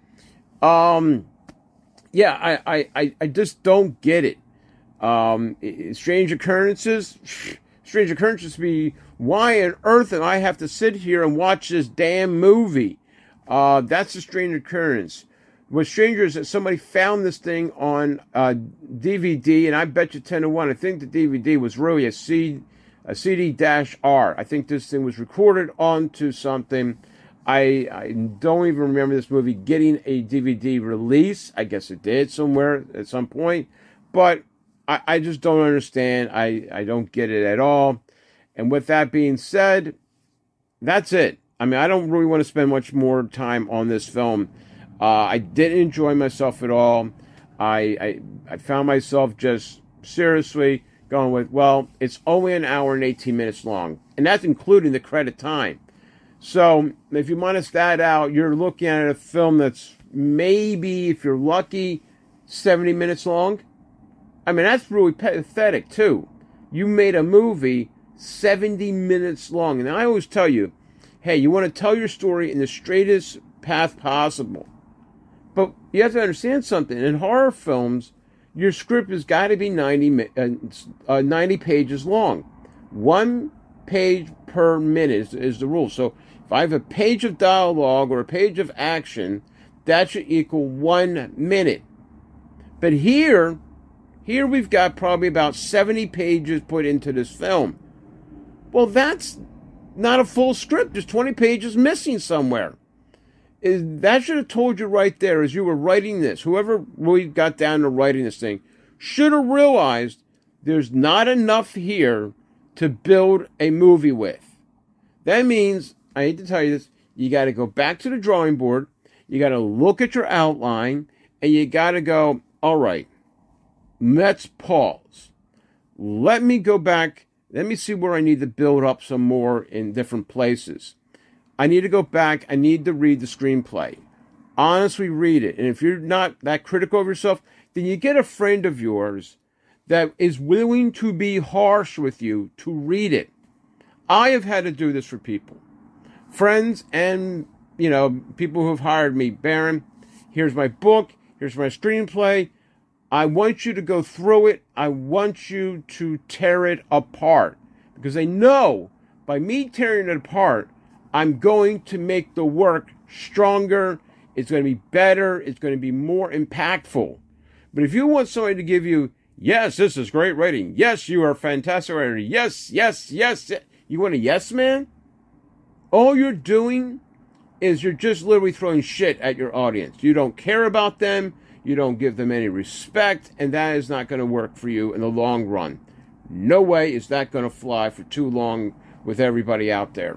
Yeah, I just don't get it. Strange Occurrences be, why on earth am I have to sit here and watch this damn movie? That's a strange occurrence. What's stranger is that somebody found this thing on DVD, and I bet you 10 to 1, I think the DVD was really a CD-R. I think this thing was recorded onto something. I don't even remember this movie getting a DVD release. I guess it did somewhere at some point. But I just don't understand. I don't get it at all. And with that being said, that's it. I mean, I don't really want to spend much more time on this film. I didn't enjoy myself at all. I found myself just seriously going with, well, it's only an hour and 18 minutes long. And that's including the credit time. So if you minus that out, you're looking at a film that's maybe, if you're lucky, 70 minutes long. I mean, that's really pathetic, too. You made a movie 70 minutes long. And I always tell you, hey, you want to tell your story in the straightest path possible. But you have to understand something. In horror films, your script has got to be 90 pages long. 1 page per minute is the rule. So if I have a page of dialogue or a page of action, that should equal 1 minute. But here we've got probably about 70 pages put into this film. Well, that's not a full script. There's 20 pages missing somewhere. That should have told you right there as you were writing this. Whoever really got down to writing this thing should have realized there's not enough here to build a movie with. That means, I hate to tell you this, you got to go back to the drawing board, you got to look at your outline, and you got to go, all right, let's pause. Let me go back. Let me see where I need to build up some more in different places. I need to go back. I need to read the screenplay. Honestly, read it. And if you're not that critical of yourself, then you get a friend of yours that is willing to be harsh with you to read it. I have had to do this for people. Friends and, people who have hired me. Baron, here's my book. Here's my screenplay. I want you to go through it. I want you to tear it apart. Because I know by me tearing it apart, I'm going to make the work stronger. It's going to be better. It's going to be more impactful. But if you want somebody to give you, yes, this is great writing. Yes, you are a fantastic writer. Yes, yes, yes. You want a yes man? All you're doing is you're just literally throwing shit at your audience. You don't care about them. You don't give them any respect, and that is not going to work for you in the long run. No way is that going to fly for too long with everybody out there.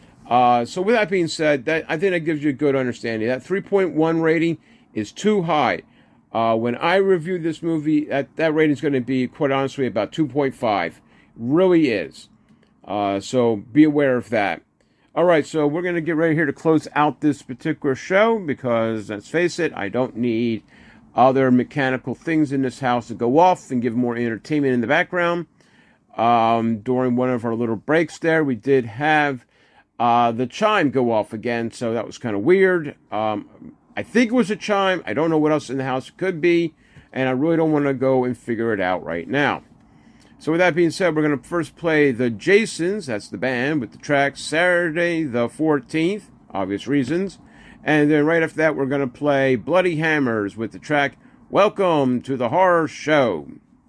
So with that being said, I think that gives you a good understanding. That 3.1 rating is too high. When I review this movie, that rating is going to be, quite honestly, about 2.5. Really is. So be aware of that. All right, so we're going to get ready here to close out this particular show because, let's face it, I don't need other mechanical things in this house to go off and give more entertainment in the background. During one of our little breaks there, we did have the chime go off again, so that was kind of weird. I think it was a chime. I don't know what else in the house it could be, and I really don't want to go and figure it out right now. So with that being said, we're going to first play the Jasons, that's the band, with the track Saturday the 14th, obvious reasons. And then right after that, we're going to play Bloody Hammers with the track Welcome to the Horror Show.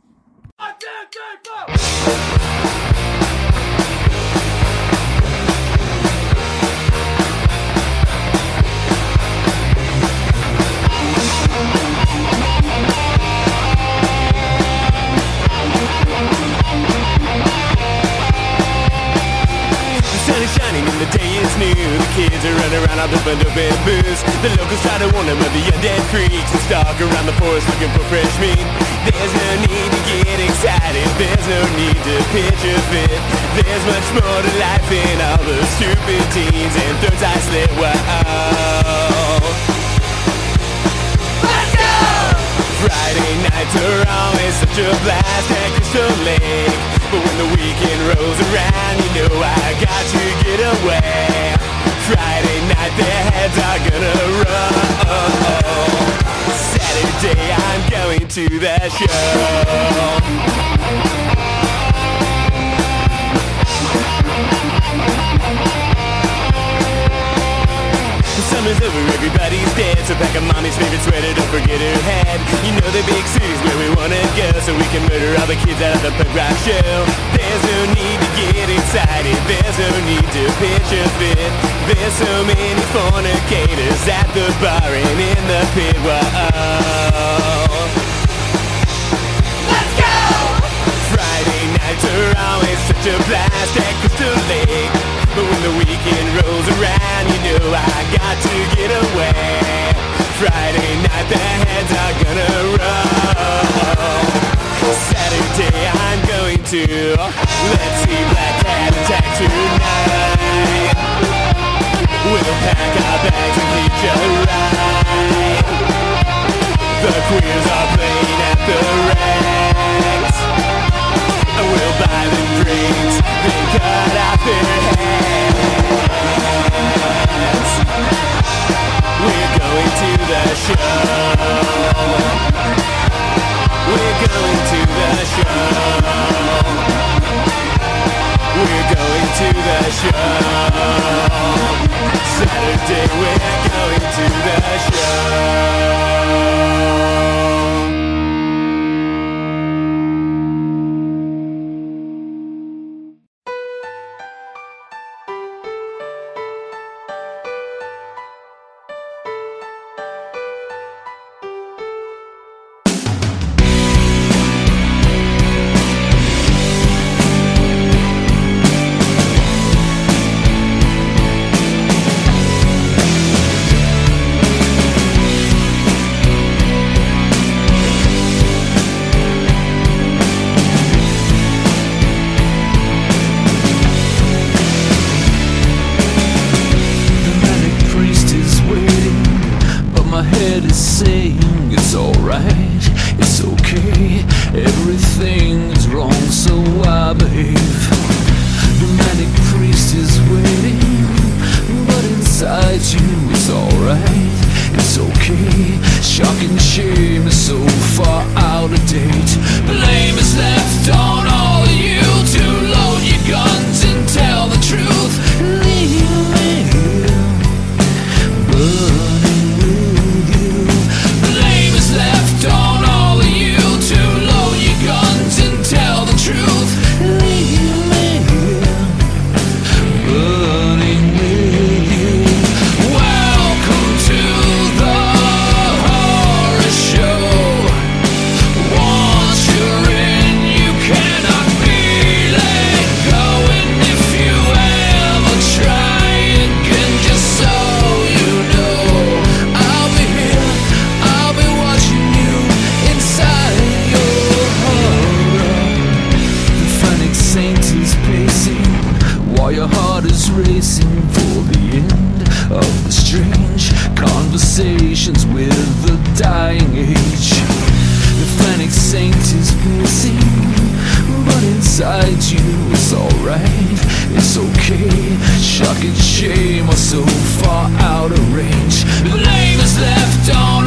The day is new, the kids are running around out the bundle of bamboos. The locals try to warn them of the undead freaks that stalk around the forest looking for fresh meat. There's no need to get excited, there's no need to pitch a fit. There's much more to life than all the stupid teens and thirds I slip. Wow. Let's go! Friday nights are always such a blast at Crystal Lake. But when the weekend rolls around, you know I got to get away. Friday night, their heads are gonna roll. Saturday, I'm going to the show. Summer's over, everybody's dead, so pack up mommy's favorite sweater, don't forget her head. You know the big city's where we wanna go, so we can murder all the kids out of the punk rock show. There's no need to get excited, there's no need to pitch a fit. There's so many fornicators at the bar and in the pit. Whoa. Let's go! Friday nights are always such a blast at Crystal Lake. But when the weekend rolls around, you know I got to get away. Friday night, the heads are gonna roll. Saturday, I'm going to, let's see, Black Cat Attack tonight. We'll pack our bags and hitch a ride. The queers are playing at the Red. show. Saturday we're going to the show. Shock and shame are so far out of range. Blame is left on